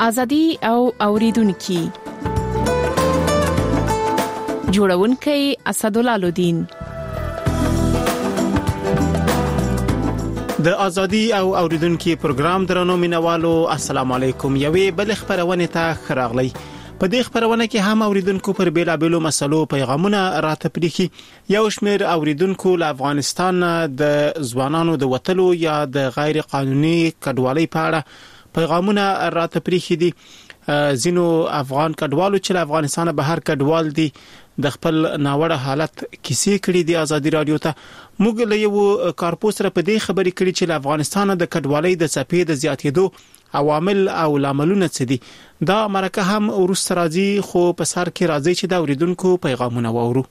ازادي او اوریدونکو جوړونکي اسدالله الدین. د ازادي او اوریدونکو پروګرام درنو مینوالو السلام علیکم. یوې بل خبرونه ته خراغلی. په دې خبرونه کې هم اوریدونکو پر بیلابېلو مسلو پیغامونه راتپریخي. یو شمېر اوریدونکو له افغانستان د ځوانانو د وټلو یا د غیر قانوني کډوالۍ په اړه پیغامونه راتپریخي دي. زینو افغان کډوالو چې له افغانستان بهر کډوال دي د خپل ناوړه حالت کیسې کړې دي ازادي رادیو ته. موږ له یو کارپوس سره په دې خبرې کړې چې له افغانستان د کډوالۍ د څپې د زیاتېدو عوامل او لاملونه څه دي. دا مرکه هم ورسره راځي خو په سر کې راځي چې دا اوریدونکو پیغامونه وورو.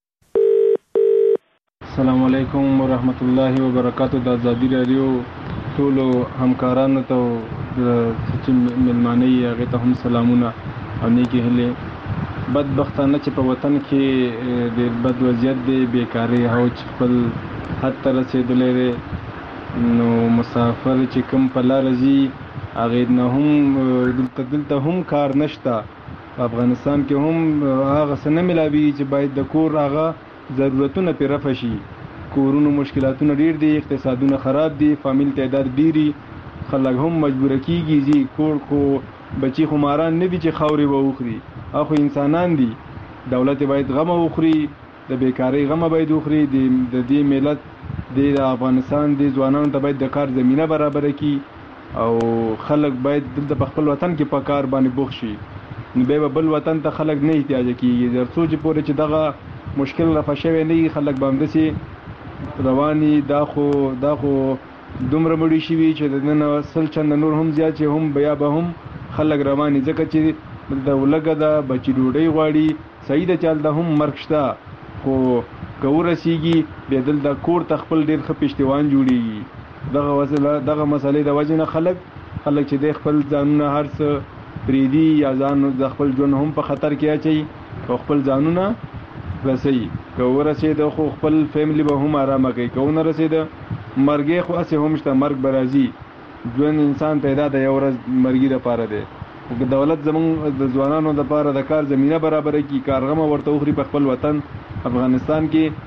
السلام علیکم ورحمت الله وبرکاتہ. د ازادي رادیو ټول همکارانو ته چې ملمانه یې هغه ته هم سلامونه او نیکی هلې. بدبختانه چې په وطن کې د بد وضعیت دی، بیکاری او خپل حد ته رسیدلې ده، نو مسافر چې کوم په لار ځي هغه نه هم دلته هم کار نشته. په افغانستان کې هم هغه څه نه ملاوي چې باید د کور هغه ضرورتونه پرې رفع شي. کورونو مشکلاتونه ډیر دي، اقتصادونه خراب دي، فامیل تعداد ډیری، خلک هم مجبور کیږي چې کور کو بچي خماران نه دي چې خاوري ووخري. اخو انسانان دي، دولت باید غم وخوري، د بیکاری غم باید وخوري. د دې ملت د افغانستان د ځوانانو ته باید د کار زمينه برابر کړي او خلک باید دلته په خپل وطن کې په کار باندې بوخ شي. نو به بل وطن ته خلک نه احتیاج کیږي. ترڅو چې پورې چې دغه مشکل رفع شوی نه خلک به همدسي رواني. دا خو دومره مړي شي چې د نن سل چند نور هم زیات چې هم بیا به هم خلک رواني، ځکه چې د ولګه د بچی ډوډۍ غواړي. صحیح د چل د هم مرګ شته، خو ګورسیږي به دل د کور تخپل ډیر ښه پښتوان جوړي. دغه مسلې د وجه نه خلک چې د خپل ځانونه هر څه پریدي یا ځان د خپل ژوند هم په خطر کې اچي او خپل ځانونه رسي. ګورسي د خو خپل فیملی به هم آرامه کوي. کونه رسي د مرګ خو اسه هم شته، مرګ برازي. ژوند انسان پیدا د یو ورځ مرګي لپاره دی. دولت زمون د ځوانانو لپاره د کار زمينه برابر کی، کارغمه ورته وخري په خپل وطن افغانستان کې.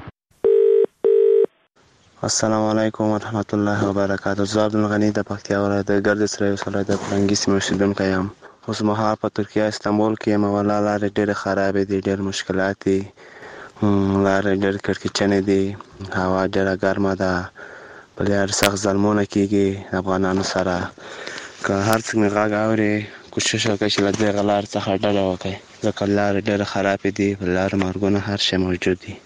السلام علیکم ورحمت الله وبرکاتہ. زه عبدالغنی د پکتیا ولایت د ګردیز ولسوالۍ د فرنګي سیمې اوسیدونکی یم. اوس مهال په ترکیه استانبول کې یم. والله لارې ډېرې خرابې دي، ډېر مشکلات دي، لارې ډېر کړکېچنې دي، هوا ډېره ګرمه ده، په لار سخت ظلمونه کېږي افغانانو سره. که هر څوک مې غږ اوري کوشش وکړئ چې له دغه لارې څخه ډډه وکړئ، ځکه لارې ډېرې خرابې دي، په لارو مرګونه هر شی موجود دي.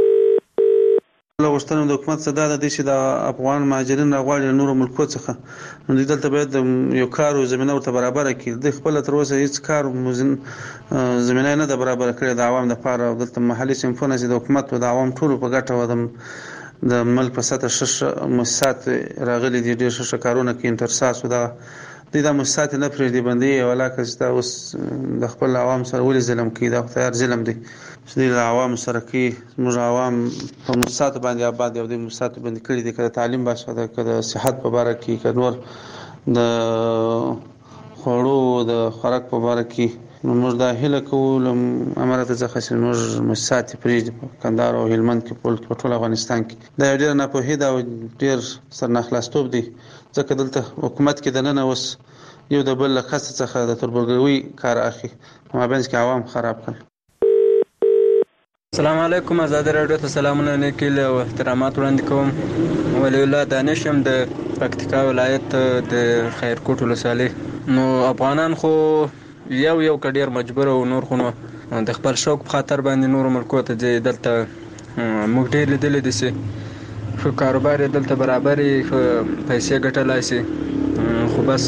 غوښتنه د حکومت څخه دا ده چې د افغان مهاجرین راغواړي له نورو ملکو څخه، نو دلته باید یو کار او زمينه ورته برابر کړي. د خپل تر اوسه هیڅ کار زمينه نه ده برابر کړې د عوام لپاره. دلته محلي صنفونه چې د حکومت او د عوام ټولو په ګټه و د ملک په سطح شش مؤسسات راغلي دي، ډېر ښه کارونه کوي. ترساس او د مؤسسات نه پرېږدي بندي ولاکه چې اوس د خپل عوام سره ولې ظلم کوي. دا خو ظلم دی چې د عوام سره کوي. موږ عوام په مؤسسات باندې آباد یو د مؤسسات باندې کړی دي، کله تعلیم باشه ده، کله صحت په اړه کې، کله نور د خوړو د خوراک په اړه کې. نو موږ دا هیله کوو امارات څخه چې موږ مؤسسات پرېږدي په کندهار او هلمند کې په ټول افغانستان کې. دا ډېر ناپوهي ده او ډېر سرناخلاصتوب دی، ځکه دلته حکومت کې دننه اوس یو د بل له کسه څخه د تربورګوي کار اخلي، مابینځ کې عوام خراب کړي. السلام علیکم. ازادي رادیو ته سلامونه نیکیل او احترامات وړاندې کوم. ولی الله دانش هم د پکتیکا ولایت د خیرکوټ ولسوالۍ. نو افغانان خو یو کډیر مجبور او نور خو د خپل شوق په خاطر باندې نور ملکو ته ځي. دلته موږ ډېر لیدلې دي چې خو کاروبار دلته برابرې پیسې ګټلای شي، خو بس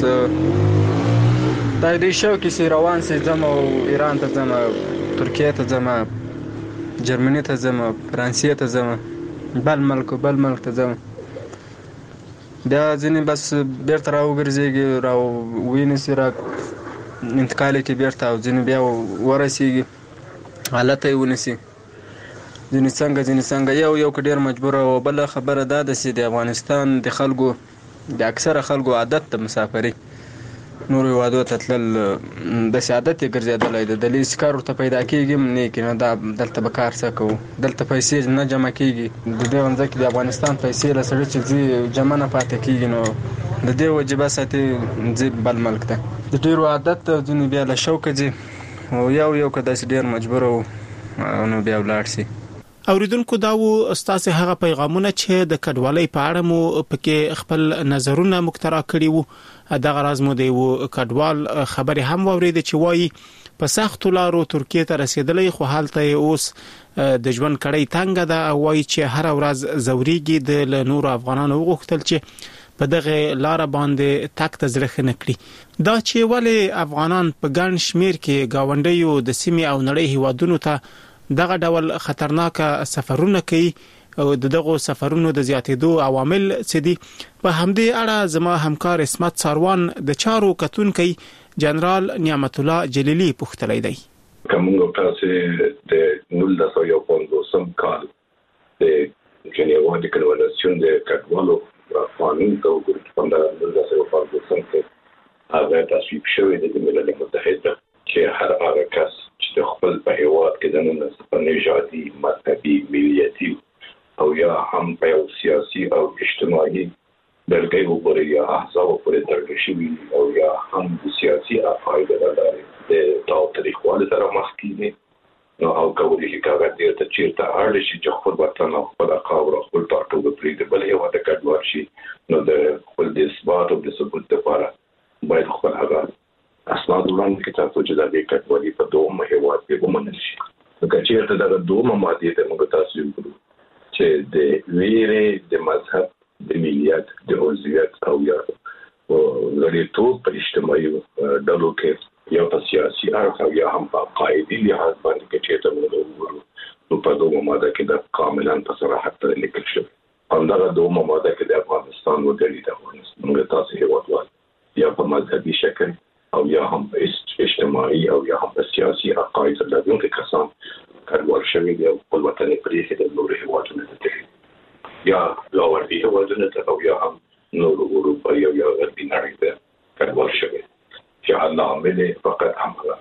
دا دې شوق کې روان سي ځم او ایران ته ځم، ترکیه ته ځم، جرمني ته ځم، فرانسې ته ځم، بل ملک ته ځم. بیا ځینې بس بیرته راوګرځېږي، راوینسي، را انتقال کې بیرته، او ځینې بیا ورسېږي حالت یې ونیسي. ځینې څنګه یو ډېر مجبور. او بله خبره دا ده چې د افغانستان د خلکو د اکثره خلکو عادت د مسافرۍ، نور هیوادو ته تلل د سعادت یې ګرځېدلی د لیس کار ورته پیدا کېږي نه کې نه دلته به کار څه کوو دلته پیسې نه جمع کېږي د دې ځکه د افغانستان پیسې له سړي چې جمع نه پاتې کېږي نو د دې وجبه ساتي ځي بل ملک ته د ډېرو عادت ځینې بیا له شوقه ځي او یو که داسې ډېر مجبور نو بیا ولاړ شي. اوریدونکو دا و استاد هغه پیغامونه چې د کډوالۍ په اړه مو پکې خپل نظرونه مخترع کړي وو دا غراز مو دی و کډوال خبره هم وورید چې وایي په سخت لارو ترکیه ته رسیدلې خو حالت اوس د ژوند کړي تنګ ده او وایي چې هر ورځ زوريږي د نور افغانانو وغوښتل چې په دغه لار باندې تک تزرخ نکړي دا چې ولې افغانان په ګڼ شمیر کې گاونډیو د سیمې او نړۍ هیوادونو ته دغه ډول خطرناک سفرونه کوي او دغه سفرونو د زیاتېدو عوامل څه دي په همدې اړه زما همکار اسمت ساروان د چارو کتونکي جنرال نعمت الله جلیلی پوښتلی دی. کومه تاسو د 1950 کال د جنیوا د کنوانسیون د کډوالو قانون ته وګورئ 1950 کې هغه تصویب شوی د ملل متحد چې هر هغه کس چې خپل په هیواد کې د نن نژادي مذهبي ملیتي او یا هم په سیاسي او اجتماعي بلګي وګوري یا احزاب پورې تړل شوی او یا هم د سیاسي افعال لپاره د تاریخوالي سره مخ کیږي نو او کولی شي کاغذ دې ته چیرته اړ شي چې خپل وطن او خپل قوم او خپل ټاټوب پرې د بل هیواد کډوال شي نو د خپل د اثبات او د ثبوت لپاره باید خپل هغه اسناد وړاندې کړي تاسو چې د دې کډوالۍ په دوه هیواد کې ومنل شي. که چیرته دا دوه ماده ته موږ تاسو وګورو چې د ویرې د مذهب د ملیت د عضویت او یا لریتوب په اجتماعي ډلو کې یا په سیاسي اړخ او یا هم په قاعدي لحاظ باندې کې چې موږ وګورو نو په دوه ماده کې د کاملا په صراحت لیکل شوی همدغه دوه ماده کې د افغانستان وګړي د افغانستان موږ تاسو هیوادوال یا په مذهبي شکل او یا هم اجتماعي او یا هم سیاسي عقاید لرونکي کسان کډوال شوي دي او خپل وطن پرې د نور هیوادونو ته یا لاوردي هیوادونو ته او یا هم نور اروپا یا غربي نړۍ ته کډوال شوي چې الله عمله فقط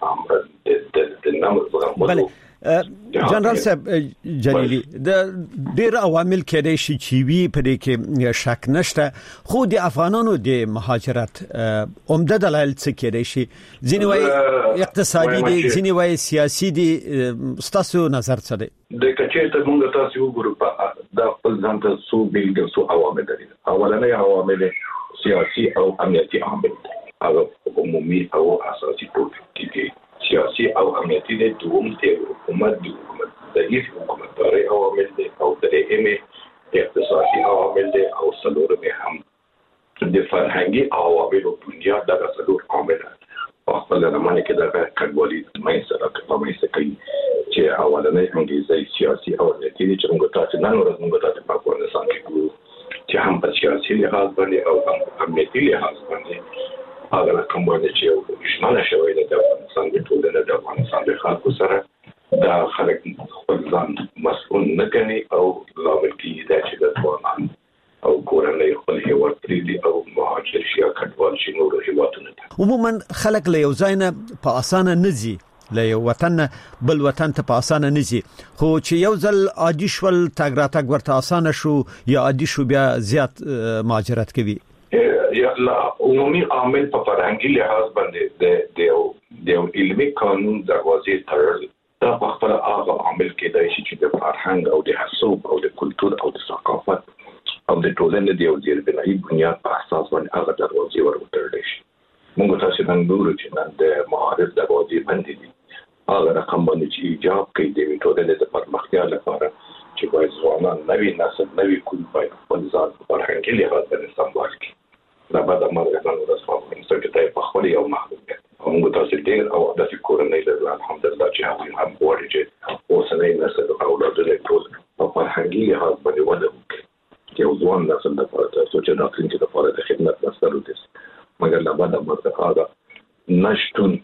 عمل د نامه بله جنرال صاحب جلیلی د ډیر عوامل کېدای شي چې وی په دې کې شک نشته خو د افغانانو د مهاجرت عمده دلایل څه کېدای شي ځینې وایي اقتصادي دي ځینې وایي سیاسي دي ستاسو نظر څه دی د کچې ته موږ تاسو وګورو په د خپل ځان ته څو بیلګې څو عوامل دي اولنۍ عوامل سیاسي او امنیتي عوامل هغه عمومي او اساسي ټول دي سیاسي او امنیتي د دوم ته حکومت د حکومتداري عوامل دي او درېمه اقتصادي عوامل دي او څلورمه هم د فرهنګي عوامل او بنیاد دغه څلور عوامل په خپل زمانه کې د کډوالۍ مې سره کوي چې اولنې انګلیسي سیاسي او امنیتي چې موږ تاسو نن ورځ موږ تاسو په افغانستان کې کوو چې هم په سیاسي لحاظ باندې او هم امنیتي لحاظ باندې هغه کوم باندې چې شماله شوی د افغانستان د ټولنې د افغانستان د خلکو سره دا خلک خپل ځان مسؤل نه کوي او لامل کیږي چې د افغانان او کورنۍ خپل هیواد پرېږدي او مهاجر شي کډوال شي نور هیوادونو ته عموما خلک له یو ځای نه په اسانه نه ځي له یو وطن بل وطن ته په اسانه نه ځي خو چې یو ځل عادي شول تګ راتګ ورته اسانه شو یا عادي شو بیا زیات مهاجرت کوي یا لا عمومي عامل په فرهنګي لحاظ باندې د علمي قانون دروازې تړل دا په خپل هغه عامل کېدای شي چې د فرهنګ او د حساب او د کلتور او د ثقافت او د ټولنې د یو ځیربنایي بنیاد په اساس باندې هغه دروازې ورته شي موږ تاسو نن ګورو چې نن د معارف دروازې باندې دي هغه رقم باندې چې ایجاب کوي د ټولنې د پرمختیا لپاره چې باید ځوانان نوي نسل نوي کول باید خپل ځان فرهنګي لحاظ باندې سمبال کړي دا به د مرګ نن ورځ په څنګه په خپل یو محدودیت موږ تاسو ډیر او د کورنۍ له الحمدلله چې هغه هم غواړي چې اوسنۍ نسل او اولادونه ټول په فرهنګي لحاظ باندې وده وکړي یو ځوان نسل د پاره چې د راتلونکي لپاره د خدمت مسؤل دي مګر لا بعد مرګ هغه نشټون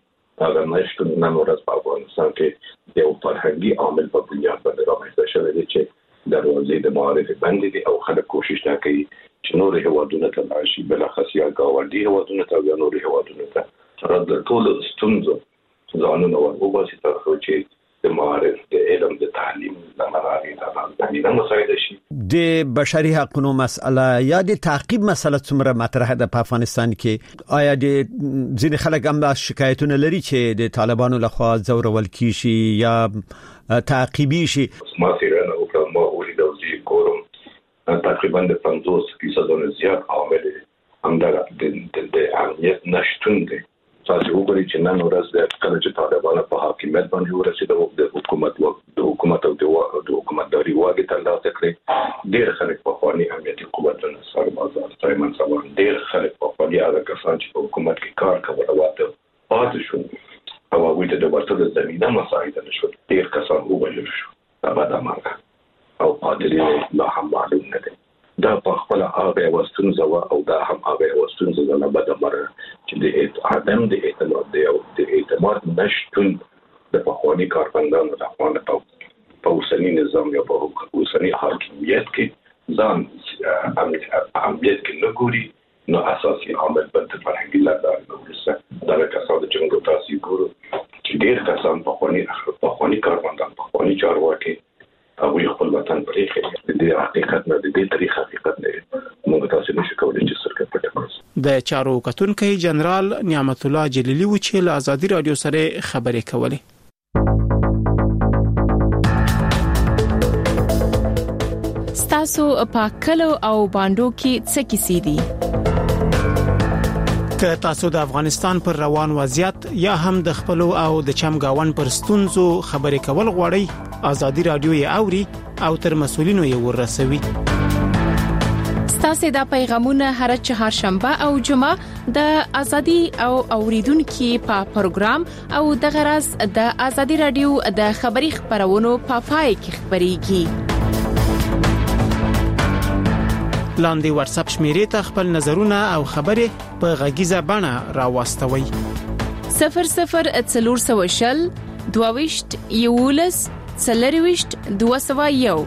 نن ورځ په افغانستان کې د فرهنګي عامل په بنیاد باندې رامنځته شوی دی چې دروازې د معارف باندې دي او خلک کوشش کوي چې نور هیوادونه ته راشي بلخص یا ګاونډي هیوادونو ته یا نورو هیوادونو ته د ټولو ستونزو ځانونه ورغوباسي تر څو چې د معارف د علم د تعلیم د منابع د تعلیم مسایل شي. د بشري حقوقو مسأله یا د تعقیب مسله څومره مطرح ده په افغانستان کې؟ آیا د ځینې خلک هم شکایتونه لري چې د طالبانو لخوا ځورول کیږي یا تعقیبي شي؟ ما سیرانه او ما ولید او زی کورم تقریبا د 50% زیات عامل همدغه د امنیت نشټون دی. تاسو وګورئ چې نن ورځ د کله چې طالبان په حاکمیت باندې ورسېدل د حکومت او د حکومتداري واګي ترلاسه کړې، ډېر خلک په خواني امنیتي قوتونو سربازان سایمن سامان ډېر خلک په خواني هغه کسان چې په حکومت کې کار کول واته پاتې شو او هغوی ته د ورته زمینه مساعده نشو، ډېر کسان ووژل شو. دا به د مرګ او قاتلین لا هم معلوم نه دي. دا په خپل هغه وستونزه او دا هم هغه وستونزه نه بده مره چې د عدم د اعتماد دی او د اعتماد نشټون د پخوانی کاربندانو د افغان په اوسنی نظام یا په اوسنی حاکمیت کې ځان امنیت کې نه ګوري، نو اساسي عامل بل د فرهنګي لاره دا کسان د جنګ تاسو ګورو چې ډېر کسان پخوانی کاربندان پخوانی چارواکي او خپل وطن پرېږي. د حقیقت نه د دې تاریخ حقیقت نه موږ تاسو نشو کولای چې سرکټ پټ کړو. د چارو کتونکو جنرال نعمت الله جلیلی و چې له ازادي رادیو سره خبرې کولې. ستاسو په کلو او باندو کې څه کیسې دي؟ که تاسو د افغانستان پر روان وضعیت یا هم د خپل او د چمګاون پر ستونزو خبرې کول غواړئ، ازادي رادیو یې اوري او تر مسولینو یې ورسوي. ستاسو د پیغامونه هر چهارشنبه او جمعه د ازادي او اوریدونکو په پروګرام او د غرض د ازادي رادیو د خبري خبرونو په پای کې خبريږي. لاندې واتس اپ شمیرې ته خپل نظرونه او خبرې په غږیزه بڼه راوستوي. 0040 22 یولس څلرويشت 201.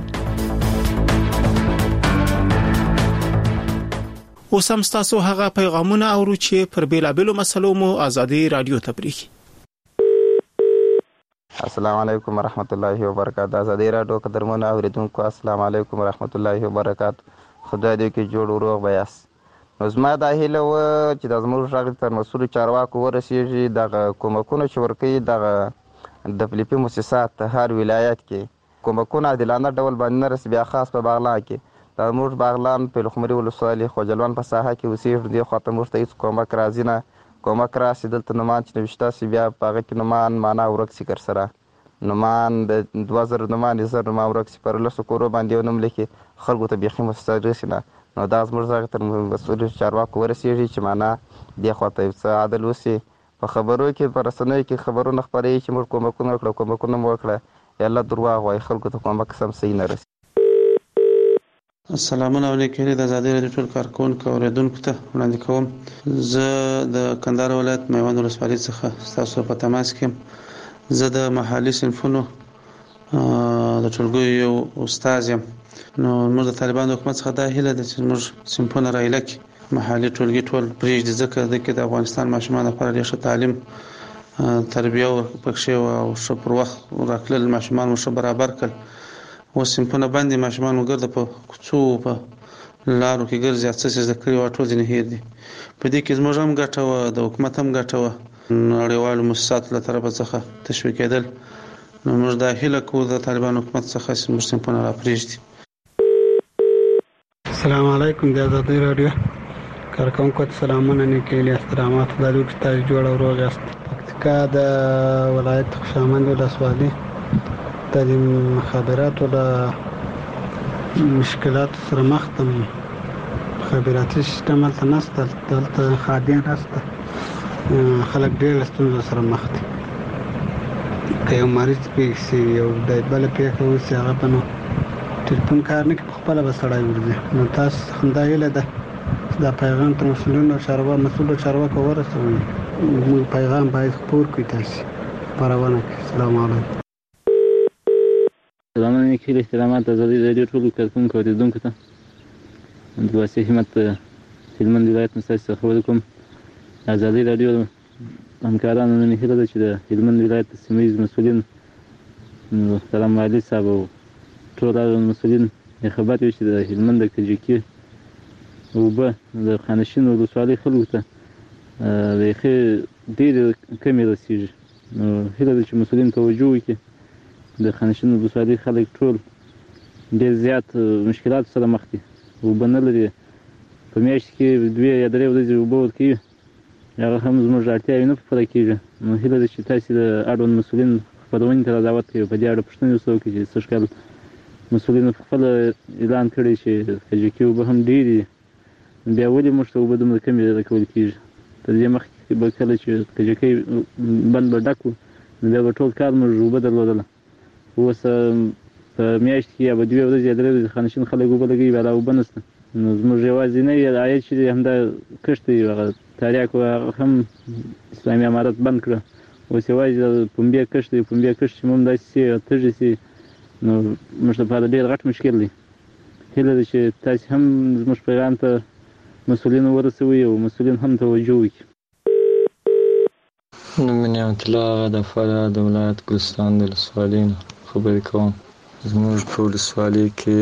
اوس هم تاسو هغه پیغامونه اورو چې پر بیلابلو مسلو مو ازادي رادیو ته پریږي. السلام علیکم ورحمت الله وبرکاته. ازادي رادیو قدرمنو اوریدونکو السلام علیکم ورحمت الله وبرکاته. خدای دې کې جوړ وروغ بیاس. نو زما دا هیله و چې د زموږ غږ تر مسؤل چارواکو ورسیږي، دغه کومکونه چې ورکوي دغه د فلیپي مؤسسات هر ولایت کې کومکونه عادلانه ډول باندې نه رسي، بیا خاص په باغلان کې د زموږ باغلان په لخمري ولسوالۍ خوجلوان په ساحه کې اوسېږي. دې خواته موږ ته هېڅ کومک راځي نه، کومک راسي دلته نومان چې نوشته سي بیا په هغه کې نومان معنا ورک سي کر سره نومان د 2000 نومان زر نومان ورک سي پر لسو کورو باندې ونوم لیکي خلکو ته بيخي مستقر رسي نه. نو دا زموږ ځای تر مسؤل چارواکو ورسیږي چې معنا دې خواته څه عادل وسی په خبرو کې پر رسنیو کې خبرونه خبري چې موږ کومکونه وکړه یا الله درواغ وای خلکو ته کومک سم صحیح نه رسي. السلام علیکم د ازادي رادیو ټول کارکونکو اوریدونکو ته وړاندې کوم. زه د کندهار ولایت میوند ولسوالۍ څخه تاسو په تماس کې. زه د محلي صنفونو د ټولګیو یو استاد یم. نو موږ د طالبانو حکومت څخه دا هیله ده چې موږ صنفونه رایله کړي، محلي ټولګي ټول پرېږدي، ځکه د افغانستان ماشومان لپاره ډېر ښه تعلیم تربیه پکښې او ښه پر وخت راکړل، ماشومان مو ښه برابر کړل. اوس صنفونه باندې ماشومان مو ګرځي په کوڅو په لارو کې ګرځي، څه زده کړي او ټول ځینې هېر دي. په دې کې زموږ هم ګټه وه، د حکومت هم ګټه وه، نړیوالو مؤسساتو له طرفه څخه تشویقېدل. نو موږ دا هیله کوو د طالبانو حکومت څخه چې موږ صنفونه راپرېږدي. السلام علیکم د ازادي رادیو کارکونکو ته سلامونه نیکې احترامات د دوی ته جوړ او روغ یاست. پکتیکا د ولایت خوشامند ولسوالۍ د مخابراتو د مشکلات سره مخ ته مخابراتي سیستم هلته نشته، دلته خادم نشته، خلک ډېر ستونزو سره مخ دي. که یو مریض پېښ شي یو د بله پېښه وشي هغه به نو ټلیفون کار نه کوي، په خپله به سړی ورځي. نو تاسو همدا هیله ده چې دا پیغام تر مسؤلو چارواکو ورسوئ. موږ پیغام باید خپور کړئ، تاسو خپرونه کړئ. السلام علیکم. سلام علیکم احترامات ازادي رادیو ټول کارکونکو اوریدونکو ته د واسي همت هلمند ولایت مستاسو خبر کوم. ازادي رادیو همکارانو نن هیله ده چې د هلمند ولایت سیمه‌ییز مسؤلین محترم والي صاحب او ټول مسؤلین خبرت وي چې د هلمند د کجکي اوبه د خانشین ولسوالۍ خلکو ته بیخي ډېرې کمې رسېږي. نو هیله ده چې مسؤلین توجه وکړي. د خانشین ولسوالۍ خلک ټول ډېر زیات مشکلات سره مخ دي. اوبه نه لري. په میاشت کې 2 یا 3 ورځې اوبه ورکوي. هغه هم زموږ اړتیاوې نه پوره کېږي. نو هیله ده چې تاسې د اړوند مسؤلین خپرونې ته را دعوت کوي. په دې اړه پوښتنې ورسره وکړي چې سږ کال مسؤلینو خپله اعلان کړی چې کجکي اوبه هم ډېرې دي. بیا ولې موږ ته اوبه دومره کمې راکول کېږي؟ تر دې مخکې به کله چې کجکي بند به ډک وو نو بیا به ټول کال موږ اوبه درلودله. اوس په میاشت کې یا به 2 ورځې یا 3 ورځې خانشین خلک اوبه لګوي، بیا لا اوبه نشته. نو زموږ یوازینی عاید چې دی همدا کښت دی. هغه تاریاکو هم اسلامي امارت بند کړه. اوس یوازې د پنبې کښت دی. پنبې کښت چې موږ داسې سي او تږي سي نو موږ لپاره ډېر غټ مشکل دی. هیله ده چې تاسې هم زموږ پیغام ته مسؤلین ورسوي او مسؤلین هم توجه وکړي. نوم مې نعمت الله د فراه د ولایت ګلستان د ولسوالۍ نه خبرې کوم. زموږ په ولسوالۍ کې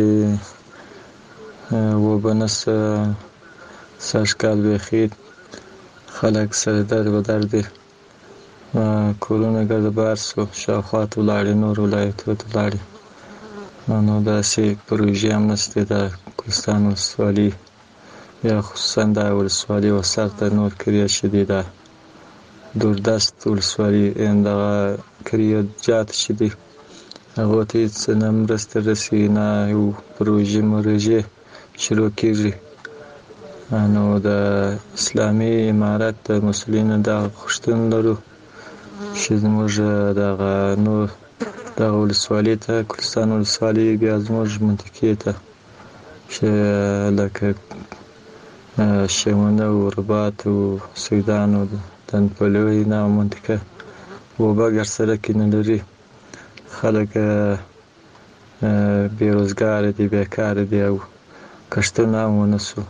اوبه نشته. سږ کال بیخي خلک سره در بدر دي. کورونه ګرد بار سو، شاوخوا ته ولاړې، نور ولایتونو ته ولاړې. نو داسې پروژې هم نشته د ګلستان ولسوالۍ یا خصوصا دا ولسوالۍ وسط د نور کریه چې دی د دوردست ولسوالۍ دغه کریه جات چې دی هغو ته هېڅ نه مرسته رسي نه یو پروژې شروع کېږي. نو د اسلامي امارت د مسؤلینو دغه غوښتنه لرو چې زموږ دغه ولسوالۍ ته ګلستان ولسوالۍ بیا زموږ منطقې ته چې لکه شمونه او رباط او سیدان او دنپلوی نه منطقه اوبه ګر سرک نه لري. خلک بېروزګاره دي، بیکاره دي او کښتونه هم ونه سو.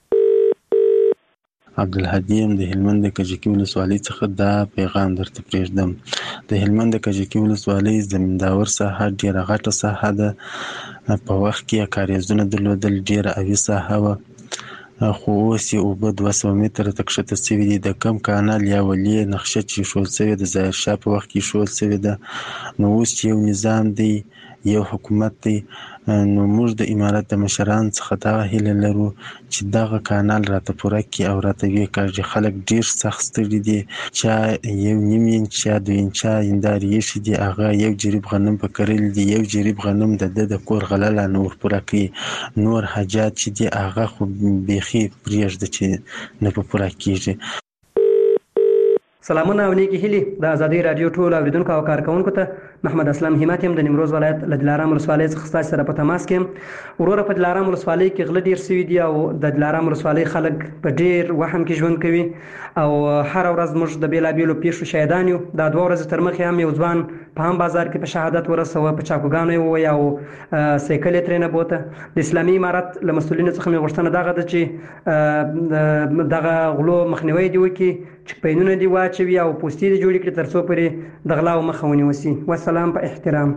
عبدالهادي یم د هلمند د کجکي ولسوالۍ څخه دا پیغام درته پرېږدم. د هلمند د کجکي ولسوالۍ زمینداور ساحه ډېره غټه ساحه ده. په وخت کې یې کاریزونه درلودل، ډېره اوي ساحه وه، خو اوس یې اوبه 200 متره ته کښته سوي دي. د کم کانال یا ولې نقشه چې ایښودل سوې ده ظاهرشاه په وخت کې ایښودل سوې ده. نو اوس چې یو نظام دی، یو حکومت دی، نو موږ د امارت د مشرانو څخه دغه هیله لرو چې دغه کانال راته پوره کړي او راته ویې کاږي. خلک ډېر سخت ستړي دي. چا 1.5 انچ یا 2 انچه هندارې ایښي دي، هغه 1 جریب غنم په کرلي دي. 1 جریب غنم د ده د کور غله لا نه ورپوره کوي. نور حاجات چې دي هغه خو بیخي پرېږده چې نه په پوره کېږي. سلامونه او نیکی هیلې د ازادي رادیو ټول اوریدونکو او کارکونکو ته محمد اسلام همت یم د نیمروز ولایت له دلارام ولسوالۍ څخه ستاسو سره په تماس کې یم. وروره په دلارام ولسوالۍ کې غله ډېر سوي دي او د دلارام ولسوالۍ خلک په ډېر وهم کې ژوند کوي او هره ورځ موږ د بېلابېلو پیښو شاهدان یو. دا 2 ورځې تر مخکې هم یو ځوان په هم بازار کې په شهادت ورسوه، په چاقوګانو یې وویه او سایکل یې ترېنه بوته. د اسلامي امارت له مسؤلینو څخه مې غوښتنه دغه ده چې دغه غلو مخنیوی دې وکړي، چکپینونه دې واچوي او پوستې دې جوړې کړي تر څو پورې د غلاو مخه ونیوسي. والسلام په احترام.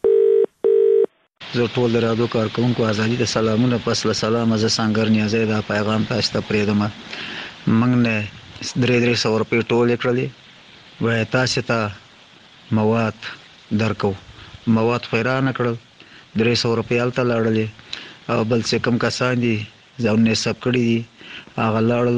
زه ټول د رادیو کارکونکو ازادي ته سلامونه. پس له سلامه زه سنګر نیازی دا پیغام تاسو ته پرېږدم. موږ نه 300 روپۍ ټولې کړلې، وایي تاسو ته مواد درکو. مواد خو یې رانه کړل، 300 روپۍ هلته لاړلې او بل چې کوم کسان دي ځانونه حساب کړي دي هغه لاړل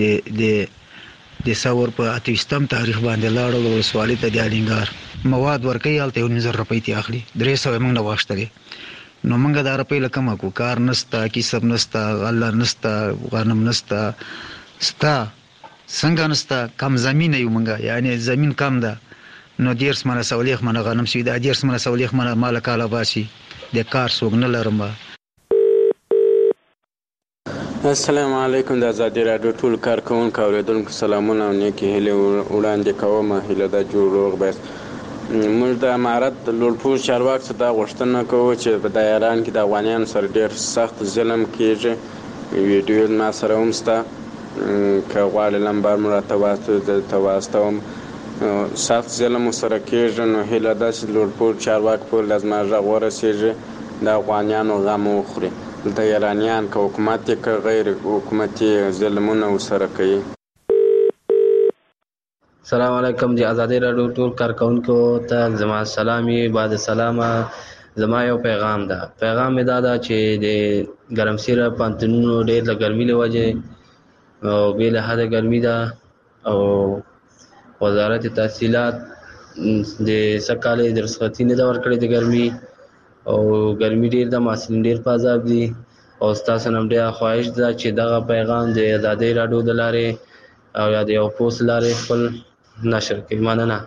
د ثور په 28 تاریخ باندې لاړل ولسوالۍ ته د الینګار مواد ورکوي، هلته 19 روپۍ ترې اخلي. 300 یې موږ نه واخیستلې. نو موږ دا روپۍ له کومه کړو؟ کار نشته، کسب نشته، غله نشته، غنم نشته، ستا څنګه نشته؟ کم زمینه یو موږ، یعنې زمین کم ده. نو 10 منه سولیخ منه غنم سوي، دا 10 منه سولیخ منه مال کاله باسي، د کار څوک نه لرم. السلام علیکم. د ازادي رادیو ټول کارکونکو اوریدونکو سلامونه او نیکې هیلې وړاندې کوم. هیله ده جوړ روغ باید. موږ د امارت د لوړپوړ چارواکو څخه دا غوښتنه کوو چې په دایران کې د افغانیانو سره ډېر سخت ظلم کېږي. ویډیو ما سره هم شته، که غواړي لمبر مو راته واستوم سخت ظلم سره کېږي نو هیله ده چې لوړپوړ چارواکي پورې له زما غږ ورسېږي د افغانیانو غم وخوري دلته ایرانیان که حکومت یې که غیر حکومتي ظلمونه ورسره کوي. السلام علیکم د ازادي راډیو ټول کارکونکو ته زما سلامي بعد سلامه. زما یو پیغام ده مې دا ده چې د ګرمسیره پانتونونو ډېر له ګرمي له وجې او بې له حده ګرمي ده او وزارت تحصیلات د سکالې د رخصتي نه ده ورکړې د ګرمي او ګرمي ډېر ده محصلین ډېر په عذاب دي او ستاسو نه ډېره خواهش ده چې دغه پیغام د ازادي راډیو د لارې او یا د یو پوسټ لارې خپل نشر کړئ. مننه.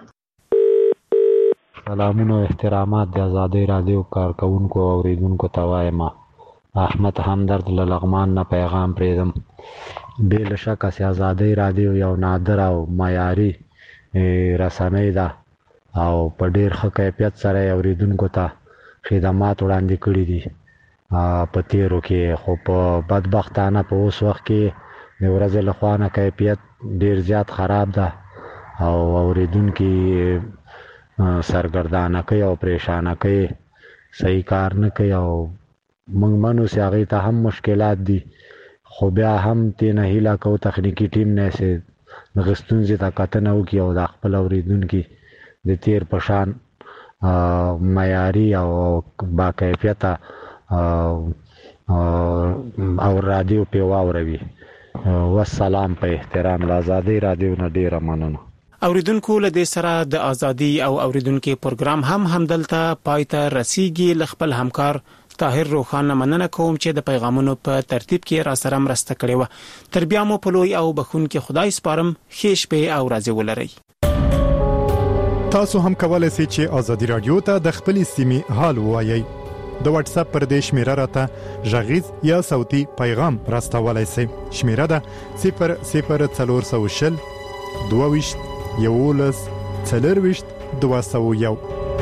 سلامونه او احترامات د ازادي راډیو کارکونکو او اوریدونکو ته وایم. احمد همدرد له لغمان نه پیغام پرېږدم. بې له شکه چې ازادي راډیو یو نادر او معیاري رسنۍ ده او په ډېر ښه کیفیت سره یې اوریدونکو ته خدمات وړاندې کړي دي په تیرو کې، خو په بدبختانه په اوس وخت کې د ورځې له خوا نه کیفیت ډېر زیات خراب ده او اوریدونکي سرګردانه کوي او پریشانه کوي، صحیح کار نه کوي او موږ منو چې هغې ته هم مشکلات دي، خو بیا هم تېنه هیله کوو تخنیکي ټیم نه چې دغه ستونزې ته کتنه وکړي او د خپل اوریدونکي د تیر په شان معیاري او باکیفیته او رادیو پې واوروي. والسلام په احترام. له ازادي راډیو نه ډېره مننه. اوریدونکو له دې سره د ازادي او اوریدونکو پروګرام همدلته پای ته رسیږي. ل خپل همکار طاهر روخان مننه کوم چې د پیغامونو په ترتیب کې را سره مرسته کړې و. تر بیا مو په لوی او بخونکي خدای سپارم. ښه شپه او ورځ ولرئ. تاسو هم کولای شئ چې ازادي راډیو ته د خپل سیمې حال ووایئ. د واتس اپ پر دې شمیره راته غږیز یا صوتي پیغام راستولای شئ. شمیره ده 00420 22 11 40 201.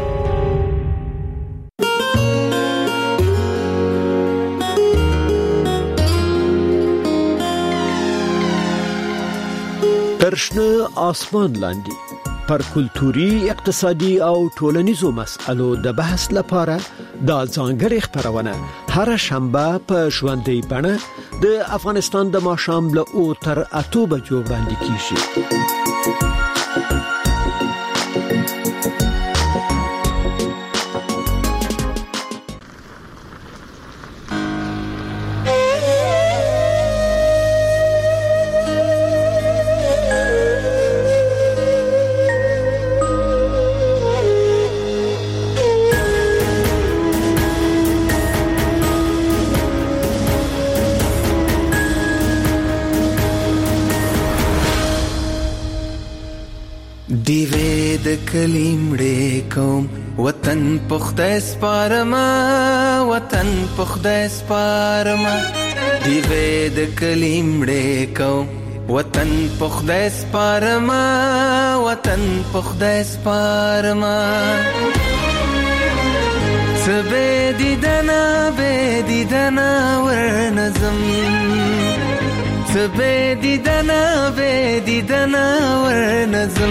ترشنه آسمان لاندې پر کلتوري، اقتصادي او ټولنیزو مسألو د بحث لپاره د ځانګړي خبرونه هر شنبه په ژوندۍ بڼه د افغانستان د ماښام له 8 تر 8 بجو وړاندې کیږي. کلیمړې کوم وطن پخته سپارما وطن پخته سپارما دیوې د کلیمړې کوم وطن پخته سپارما وطن پخته سپارما سبه دیدنا ورنظم سبه دیدنا ورنظم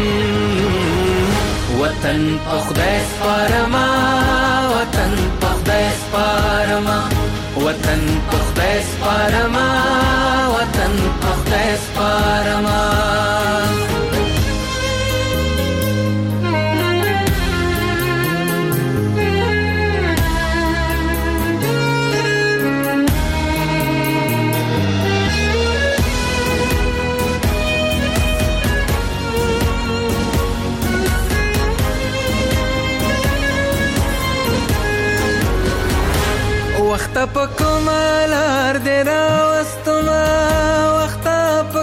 وطن پخته سپارما وطن پخته سپارما وطن پخته سپارما وطن پخته سپارما وخت په کمالار دې راوستما وخت په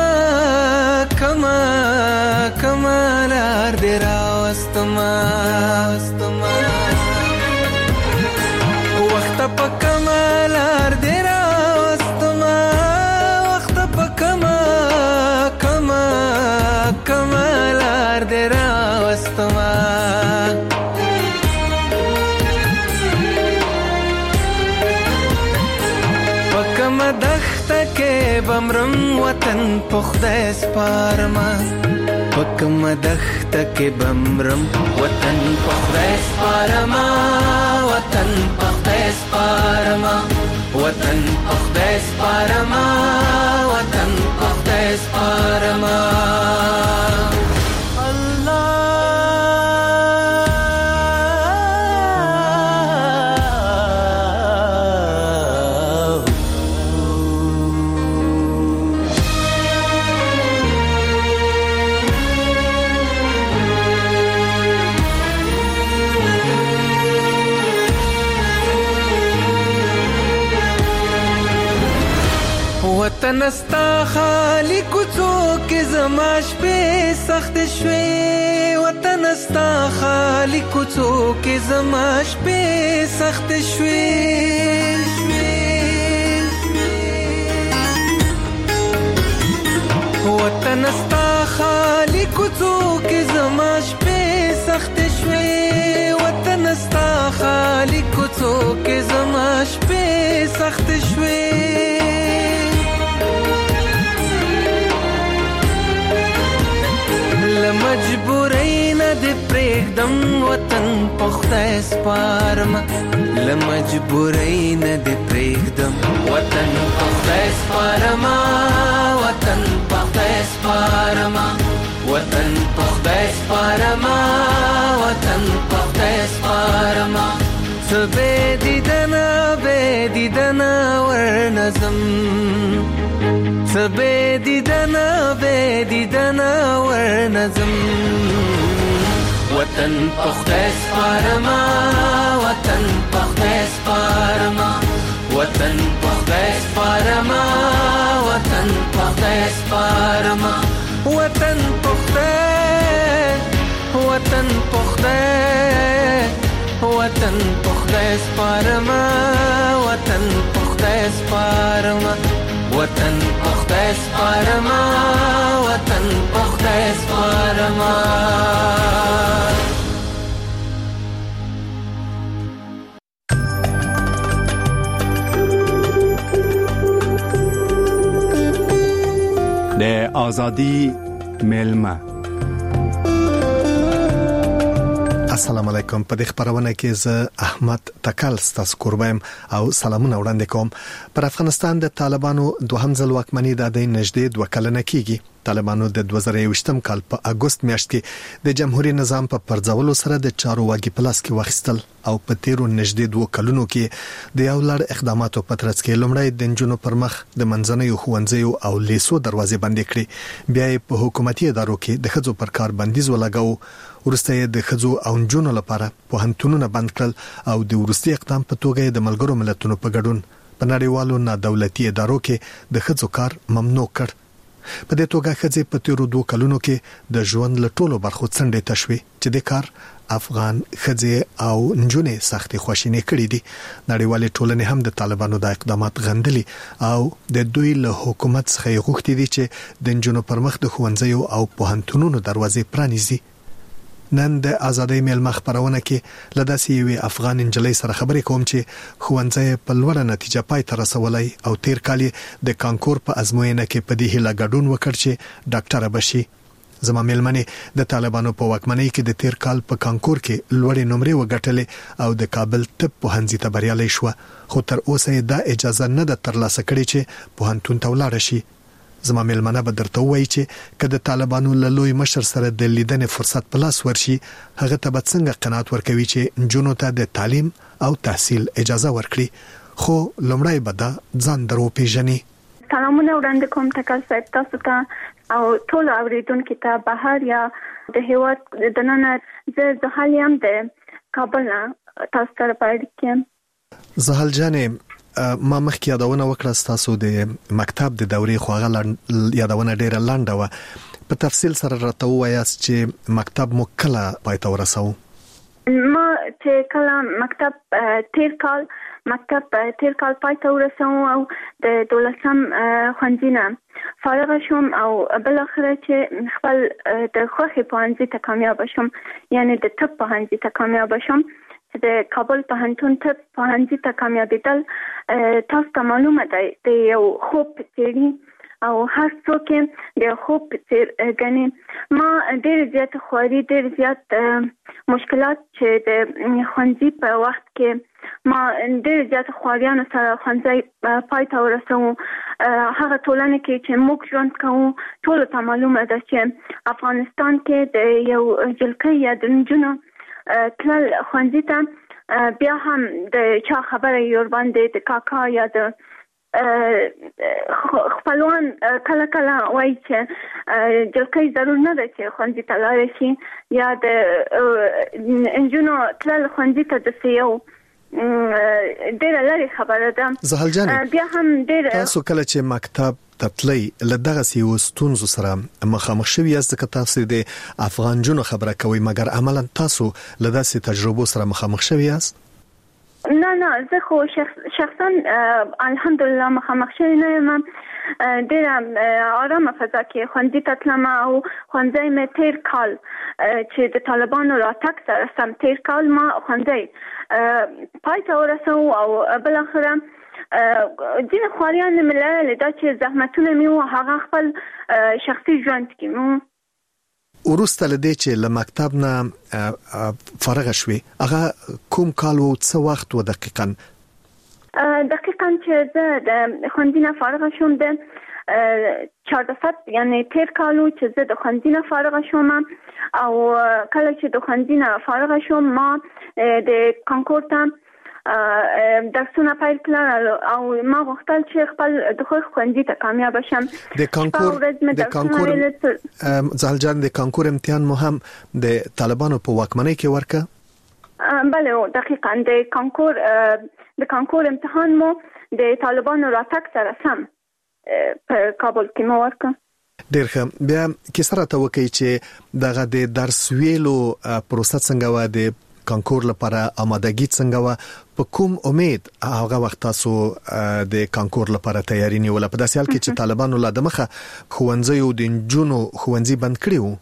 کمالار دې راوستما وخت په کمالار دې راوستما وخت په کمالار دې راوستما دخت کې بمرم وطن په خدای سپارما پکم دخته کې بمرم وطن په خدای سپارما وطن په خدای سپارما وطن په خدای سپارما وطن په خدای سپارما وطن استا خالی کوڅو کې زما شپې سخت شوې وطن استا خالی کوڅو کې زما شپې سخت شوې وطن استا خالی کوڅو کې زما شپې سخت شوې وطن استا خالی کوڅو کې زما شپې سخت شوې لمجبورین د پرېږدم وطن په خدای سپارما لمجبورین د پرېږدم وطن په خدای سپارما وطن په خدای سپارما وطن په خدای سپارما وطن په خدای سپارما سبه دیدنا ورنظم سبه دیدنا ورنظم وطن په خدای سپارما وطن په خدای سپارما وطن په خدای سپارما وطن په خدای سپارما وطن په خدای وطن په خدای وطن په خدای سپارما وطن په خدای سپارما وطن په خدای سپارما وطن په خدای سپارما د ازادي ملما السلام علیکم په دې خبرونه کې زه احمد تکل ستاسو قربایم او سلامونه وړاندې کوم پر افغانستان د طالبانو دوهم ځل واکمنۍ د نږدې 2 کلنه کېږي طالبانو د 2021م کال په اگست میاشت کې د جمهوریت نظام په پرځولو سره د چارو واګي پلاس کې واخیستل او په تیرو نږدې 2 کلونو کې د یو لړ اقداماتو په ترڅ کې لومړی د جنونو پر مخ د منځنیو ښوونځیو او لیسو دروازې بندې کړې بیا په حکومتي ادارو کې د خځو پر کار بندیز ولګاو ورسته د خځو او جنونو لپاره پوهنتونونه بند کړل او د ورستي اقدام په توګه د ملګرو ملتونو په ګډون په نړیوالو نادولتي ادارو کې د خځو کار ممنوع کړ په دې توګه خځې په تیرو 2 کلونو کې د ژوند له ټولو برخو څنډې تشوي چې د کار افغان خځې او نجونې سختي خوشینې کړې دي نړیوالې ټولنې هم د طالبانو د اقدامات غندلي او د دوی له حکومت څخه غوښتي دي چې د نجونو پر مخ د ښوونځیو او پوهنتونونو دروازې پرانیزي نن د ازادۍ ملما خبرونه کې لداسي یو افغان انجلۍ سره خبرې کوم چې ښوونځی په لوړه نتیجه پای ته رسولای او تیر کال د کانکور په ازموینه کې په دې هیله ګډون وکړ چې ډاکټر بشي زما ملمنه د طالبانو په واکمنۍ کې د تیر کال په کانکور کې لوړې نمرې وګټلې او د کابل طب پوهنځي ته بریالۍ شو خو تر اوسه دا اجازه نه ده ترلاسه کړې چې پوهنتون ته ولاړ شي زما ملمنه به درته وایي چې کله طالبانو له لوی مشر سره د لیدنې فرصت په لاس ورشي هغه ته به څنګه قناعت ورکوي چې جنونو ته د تعلیم او تحصیل اجازه ورکړي خو لمړی به دا ځان درو پیژني سلامونه وړاندې کوم تکل صاحب تاسو ته او ټول اوریدونکو ته بهر یا د هیواد د نن زه حالیم د کابل تاسو ته پاتې زهل جانې ما مخکې یادونه وکړه تاسو د مکتب د دورې خوغه یادونه ډیره لنډه و په تفصیل سره راته وایاست چې مکتب مو کله پای ته ورسو ما چې کله مکتب تیر کال پای ته ورسو او د 12م ښوونځي فارغ شوم او بل اخر چې خپل د خوخي پوهنځي ته کامیاب شوم یعنی د طب پوهنځي ته کامیاب شوم چې د کابل پوهنتون طب پوهنځي ته کامیابیدل تاسو ته معلومه ده د یو خوب تیری او هر څوک د خوب څیر غني. ما ډېر زیات خواري ډېر زیات مشکلات چې د خوندې په وخت کې ما ډېر زیات خواریانو سره خوندې پای ته ورسوم. هغه ټولنه کې چې موږ ژوند کوو ټول ته معلومه ده چې افغانستان کې د یو جلکې یا د نجونو تل خوندې ته بیا هم د چا خبره یور باندې د کاکا یا د خپلوان کله کله وایي چې جلکې ضرور نه ده چې خوندې ته لاړ شي یا د نجونو تل خوندې ته د سیو ډېر لري خبره ده. زهل جان بیا هم ډېر تاسو کله چې مکتب تطلی لدغه سیوستونزو سره مخامخ شوی یاست که تاسو د افغان جنو خبره کوي مګر عملا تاسو لداسې تجربو سره مخامخ شوی یاست؟ نه زه خو شخصا الحمدلله مخامخ شوی نه یم. ډېر آرامه فضا کې خوندې ته تلم او خوندې مې تیر کال چې د طالبانو راتګ سره سم تیر کال ما خوندې پای ته ورسو او بالاخره ځینې خواریان مې لرل دا چې زحمتونه مې و هغه خپل شخصي ژوند کې مو وروسته لدې چې له مکتب نه فارغ شوې هغه کوم کال و څه وخت و دقیقاً چې زه د خوندې نه فارغ شوم د 14 یعنی تیر کالو چې زه د خوندې نه فارغ شوم او کله چې د خوندې نه فارغ شوم ما د کانکور ته درسونه پیل کړل او ما غوښتل چې خپل د خوندې ته کامیاب شم. د کانکور زهل جان د کانکور امتحان مو هم د طالبانو په واکمنۍ کې ورکه؟ بله دقیقاً د کانکور امتحان مو د طالبانو راتګ سره سم په کابل کې مو ورکه. ډېر ښه. بیا کیسه راته وکړئ چې دغه د درس ویلو پروسه څنګه وه، د کانکور لپاره آمادګي څنګه وه، په کوم امید هغه وخت تاسو د کانکور لپاره تیاری نیوله په داسې حال کې چې طالبانو لا دمخه ښوونځي او د نجونو ښوونځي بند کړي وو؟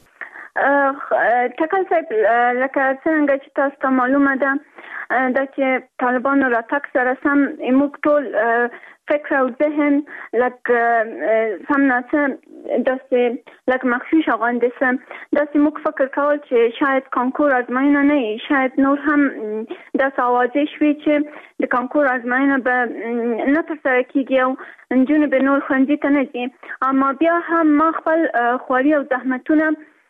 ټاکل صاحب لکه څنګه چې تاسو ته معلومه ده دا چې طالبانو راتګ سره سم موږ ټول فکر او ذهن لکه سم ناڅه داسې لکه مخشوش غوندې سم داسې موږ فکر کول چې شاید کانکور ازموینه نه وي، شاید نور هم داسې اوازې شوي چې د کانکور ازموینه به نه ترسره کیږي او نجونې به نور ښوونځي ته نه ځي. اما بیا هم ما خپل خواري او زحمتونه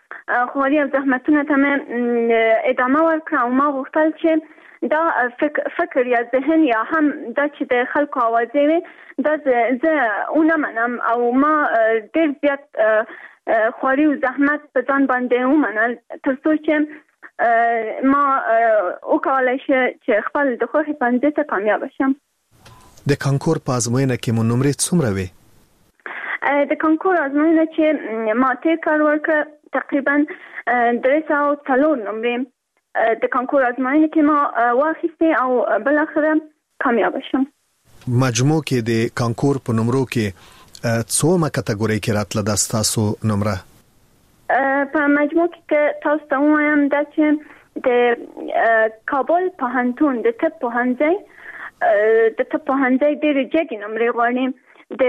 ته مې ادامه ورکړه او ما غوښتل چې دا فکر یا ذهن یا هم دا چې د خلکو اوازې وي دا زه ونه منم او ما ډېر زیات خواري او زحمت په ځان باندې ومنل تر څو چې ما وکولای شم چې خپل د خوښې ښوونځي ته کامیاب شم. د کانکور په ازموینه کې مو نمرې څومره وې؟ د کانکور ازموینه چې ما تیر کال ورکړه تقریبا 304 نمرې د کانکور ازموینه کې ما واخیستې او بالاخره کامیاب شم. مجموع کې د کانکور په نمرو کې څومره کټګوري کې راتله د تاسو نمره؟ په مجموع کې تاسو ته وایم دا چې د کابل پوهنتون د طب پوهنځي ډېرې جګې نمرې غواړي د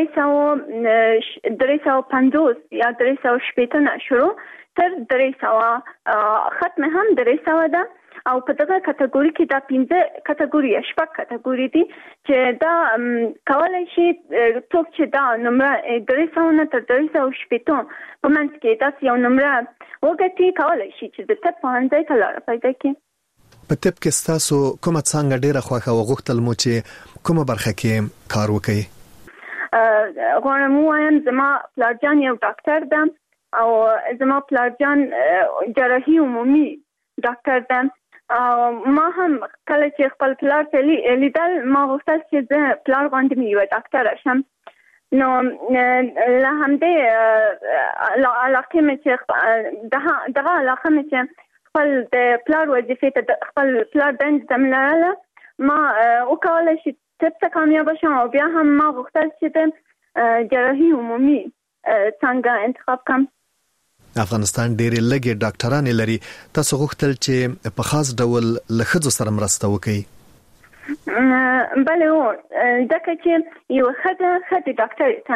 350 یا 360 نه شروع تر 300 ختم هم 300 ده او په دغه کټګوري کې دا 15 کټګوري شپږ کټګوري دي چې دا کولای شي څوک چې دا نمره 300 نه تر 360 په منځ کې تاسو یو نمره وګټي کولای شي چې د طب پوهنځي ته لاره پیدا کړي. په طب کې تاسو کومه څنګه ډیره خوښه او غوښتل مو چې کومه برخه کې کار وکړئ؟ غواړم وایم زما پلارجان یو ډاکټر ده او زما پلارجان جراحي عمومي ډاکټر ده. ما هم کله چې خپل پلار ته لیدل ما غوښتل چې زه پلار غوندې مې یوه ډاکټره شم. نو له همدې علاقې مې چې دغه علاقه مې چې خپل د پلار وظیفې ته خپل پلار دندې ته مې لرله ما وکولی شي طب ته کامیاب شم او بیا هم ما غوښتل چې د جراحي عمومي څنګه انتخاب کړم. افغانستان ډېرې لږې ډاکټرانې لري، تاسو غوښتل چې په خاص ډول له ښځو سره مرسته وکړئ؟ بله ځکه چې یو ښځه ډاکټرې ته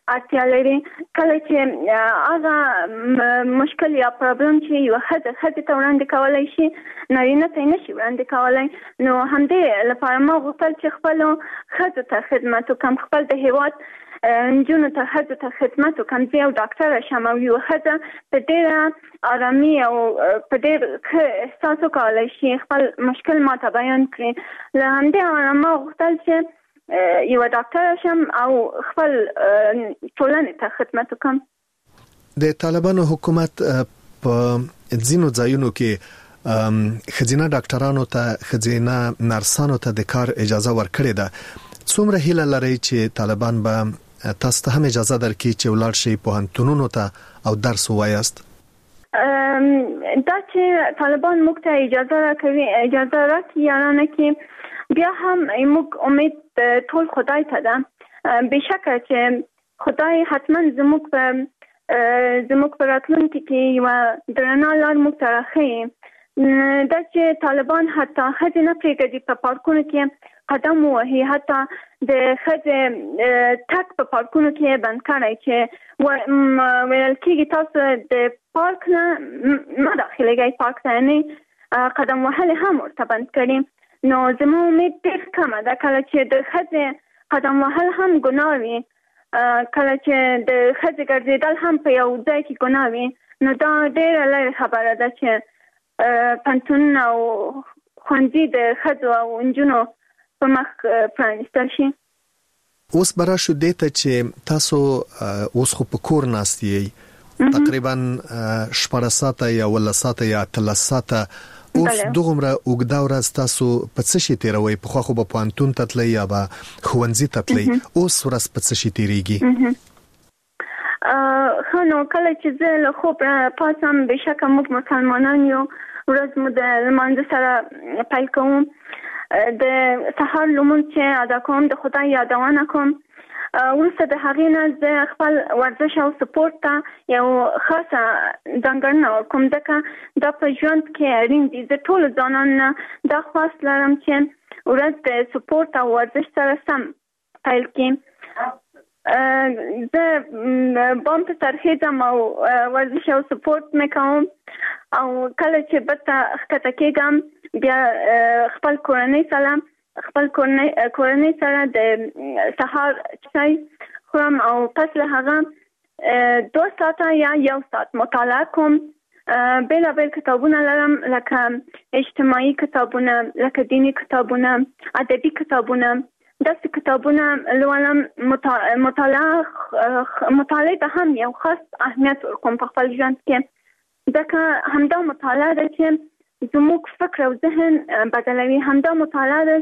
اړتیا لري. کله چې هغه مشکل یا پرابلم چې یو ښځه ته وړاندې کولای شي نارینه ته نشي وړاندې کولای، نو همدې لپاره ما غوښتل چې خپلو ښځو ته خدمت وکړم، خپل د هېواد نجونو ته ښځو ته خدمت وکړم. زه یو ډاکټره شم او یو ښځه په ډېره ارامي او په ډېر ښه احساس وکولی شي خپل مشکل ماته بیان کړي. له همدې امله ما غوښتل چې یو ډاکټر شم او خپل ټولنې ته خدمت وکم. د طالبانو حکومت په ځینو ځایونو کې خزینه ډاکټرانو ته خزینه نرسانو ته د کار اجازه ورکړې ده. څومره هیله لري چې طالبان به تاسو ته هم اجازه درکړي چې ولاړ شئ پوهنتونونو ته او درس ووایاست؟ دا چې طالبان موږ ته اجازه راکړي یا نه کې بیا هم موږ امید ټول خدای ته ده. بشکه چې خدای حتما زموږ په راتلونکي کې یو درنه لار موږ ته راښیي. دا چې طالبان حتی ښځې نه پرېږدي په پارکونو کې قدم ووهي، حتی د ښځې تګ په پارکونو کې بند کړی چې ویل کېږي تاسو د پارک نه مه داخلېږئ، پارک ته یعنې قدم وهل هم ورته بند کړي. نو زما امید ډېر کمه ده کله چې د ښځې قدم وهل هم ګناه وي، کله چې د ښځې ګرځېدل هم په یو ځای کې ګناه وي، نو دا ډېره لرې خبره ده چې پوهنتونونه او ښوونځي د ښځو او نجونو په مخ پرانیستل شي. اوس به راشو دې ته چې تاسو اوس خو په کور ناست یې تقریبا 14 ساعته یا 18 ساعته یا 13 ساعته. اوس دومره اوږده ورځ تاسو په څه شي تیروئ؟ پخوا خو به پوهنتون ته تلئ یا به ښوونځي ته تلئ، اوس ورځ په څه شي تیریږي؟ ښه نو کله چې زه له خوب پاڅم بېشکه موږ مسلمانان یو، ورځ مو د لمانځه سره پیل کوم، د سهار لمونځ چې ادا کوم د خدای یادونه کوم. وروسته د هغې نه زه خپل ورزش او سپورت ته یو خاصه ځانګړنه ورکوم، ځکه دا په ژوند کې اړین دي. زه ټولو ځوانانو نه دا خواست لرم چې ورځ د سپورت او ورزش سره سم پیل کړي. زه بام ته سرخیږم او ورزش او سپورت مې کوم، او کله چې بېرته ښکته کېږم بیا خپل کورنۍ سره د سهار چای خورم او پس له هغه 2 ساعته یا 1 ساعت مطالعه کوم. بیلابیل کتابونه لرم، لکه اجتماعي کتابونه، لکه دینی کتابونه، ادبي کتابونه. داسې کتابونه لولم. مطالعه ته هم یو خاص اهمیت ورکوم په خپل ژوند کې، ځکه همدا مطالعه ده چې زموږ فکر او ذهن بدلوي. همدا مطالعه ده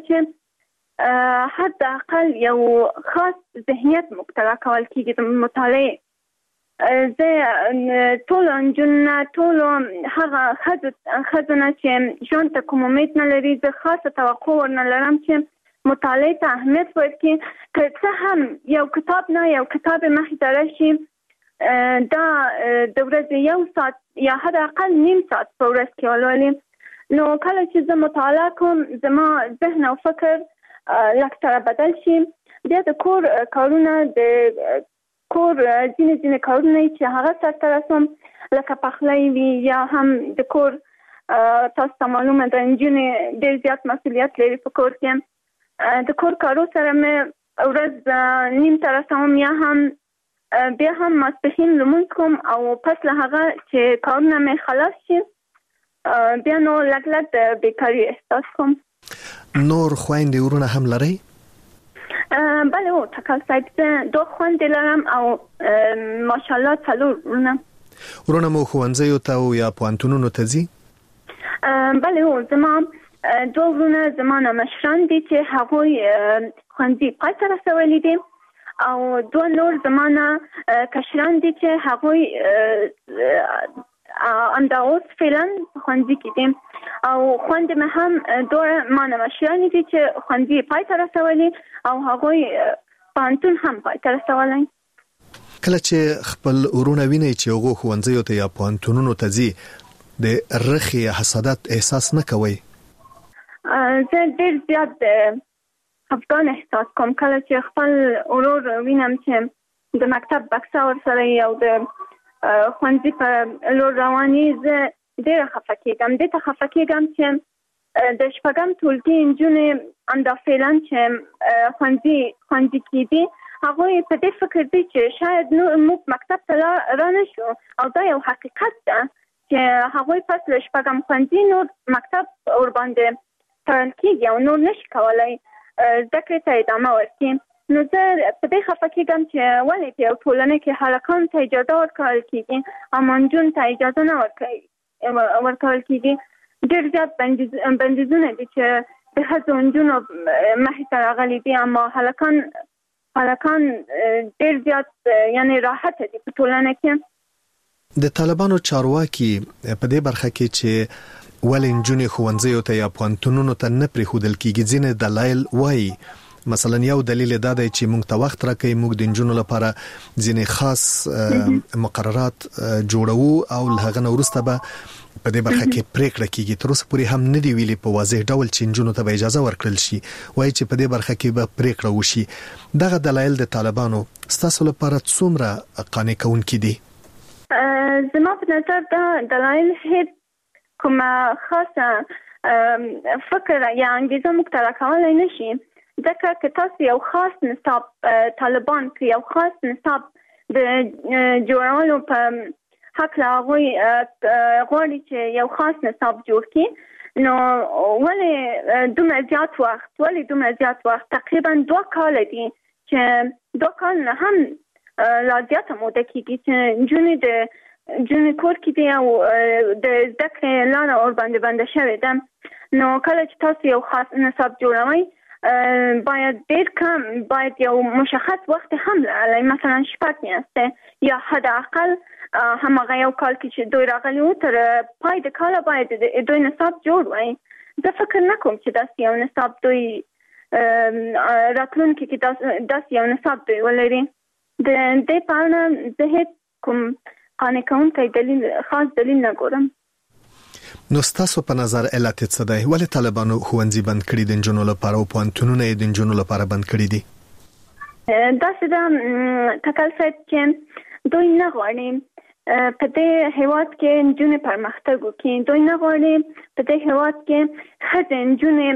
چې حد اقل یو خاص ذهنیت موږ ته راکول کېږي د مطالعې. زه ټولو نجونو ټولو هغه ښځو نه چې ژوند ته کوم امید نه لري، زه خاصه توقع ورنه لرم چې مطالعې ته اهمیت ورکړي. که څه هم یو کتاب نه یو کتاب مخې ته راشي، دا د ورځې 1 ساعت یا حد اقل 1.5 ساعت په ورځ کې ولولي. نو کله چې زه مطالعه کوم زما ذهن او فکر لږ سره بدل شي. بیا د کور کارونه، د کور ځینې کارونه چې هغه سرته رسوم، لکه پخلی وي یا هم د کور، تاسو ته معلومه ده نجونې ډېر زیات مسؤلیت لري په کور کې. د کور کارو سره مې ورځ نیم ته رسوم، یا هم بیا هم ماسپښین لمونځ کوم، او پس له هغه چې کارونه مې خلاص شي بیا نو لږ د بیکاري احساس کوم. نور خویندې ورونه هم لرئ؟ بله او تکل صاحب، زه 2 خویندې لرم او ماشاءالله 4 ورونه. ورونه مو ښوونځیو ته یا پوهنتونونو ته ځي؟ بله او زما 2 ورونه زما نه مشران دي چې هغوی ښوونځي پای ته رسولی دي، او 2 نور زما نه کشران دي چې هغوی همدا اوس فعلا ښوونځي کې دي، او خویندې مې هم 2 ما نه مشرانې دي چې ښوونځي پای ته رسولي او هغوی پوهنتون هم پای ته رسولی. کله چې خپل ورونه وینئ چې هغوی ښوونځیو ته یا پوهنتونونو ته ځي، د رخې یا حسادت احساس نه کوئ؟ زه ډېر زیات خفګان احساس کوم کله چې خپل ورور وینم چې د مکتب بکسه ورسره او د ښوونځي په لور رواني زه ډېره خفه کېږم. دې ته خفه کېږم چې د شپږم ټولګي نجونې همدا فعلا چې ښوونځي کې دي هغوی په دې فکر دي چې شاید موږ مکتب ته را نشو او دا یو حقیقت ده چې هغوی پس له شپږم ښوونځي نور مکتب ورباندې تړل کېږي او نور نشي کولی زده کړې ته ادامه ورکړي. نو زه په دې خفه کېږم چې ولې په یو ټولنه کې هلکانو ته اجازه ورکول کېږي اما نجونو ته اجازه نه ورکول کېږي. ډېر زیات بندیزونه دي چې د ښځو نجونو مخې ته راغلي دي اما هلکان ډېر زیات یعنی راحت دي په ټولنه کې. د طالبانو چارواکي په دې برخه کې چې ولې نجونې ښوونځیو ته یا پوهنتونونو ته نه پرېښودل کېږي ځینې دلایل وایي. مثلا یو دلیل دا دی چې موږ ته وخت راکوي، موږ د نجونو لپاره ځینې خاص مقررات جوړو او له هغه نه وروسته به په دې برخه کې پریکړه کیږي. تر اوسه پورې هم نه دی ویلي په واضح ډول چې نجونو ته به اجازه ورکړل شي، وایي چې په دې برخه کې به پریکړه وشي. دغه دلایل د طالبانو ستاسو لپاره څومره قانع کوونکي دي؟ زما په نظر دا دلایل هیڅ کومه خاصه فکر یا انګیزه موږ ته راکولی نه شي، ځکه که تاسو یو خاص نصاب طالبان که یو خاص نصاب د جوړولو په حق له هغوی غواړي چې یو خاص نصاب جوړ کړي، نو ولې دومره زیات وخت تقریبا 2 کاله دي چې 2 کال نه هم لا زیاته موده کېږي چې نجونې کور کې دي او د زده کړې لاره ورباندې بنده شوې ده. نو کله چې تاسو یو خاص نصاب جوړوئ باید ډېر کم باید یو مشخص وخت هم لرلی، مثلا 6 میاشتې یا حد اقل هماغه یو کال کې چې دوی راغلي وو تر پای د کاله باید دوی نصاب جوړ وای. زه فکر نه کوم چې داسې یو نصاب دوی راتلونکي کې داسې یو نصاب دوی ولري. د دې په اړه زه هیڅ کوم قانع کوونکی خاص دلیل نه ګورم. نو ستاسو په نظر علت څه دی؟ ولې طالبانو ښوونځي بند کړي د نجونو لپاره او پوهنتونونه یې د نجونو لپاره بند کړي دي؟ داسې ده تکل صاحب چې دوی نه غواړي په دې هیواد کې نجونې پرمختګ وکړي، دوی نه غواړي په دې هیواد کې ښځې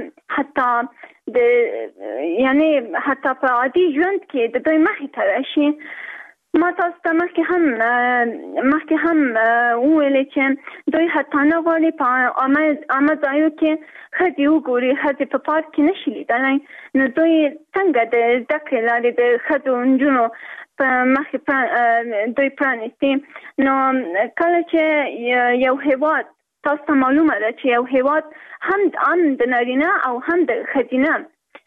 نجونې حتی په عادي ژوند کې د دوی مخې ته راشي. ما تاسو ته مخکې هم وویلې چې دوی حتی نه غواړي په عامه ځایو کې ښځې وګوري، ښځې په پارک کې نشي لیدلی. نو دوی څنګه د زده کړې لارې د ښځو نجونو په مخې دوی پرانیستي؟ نو کله چې یو هیواد تاسو ته معلومه ده چې یو هیواد هم د نارینه او هم د ښځینه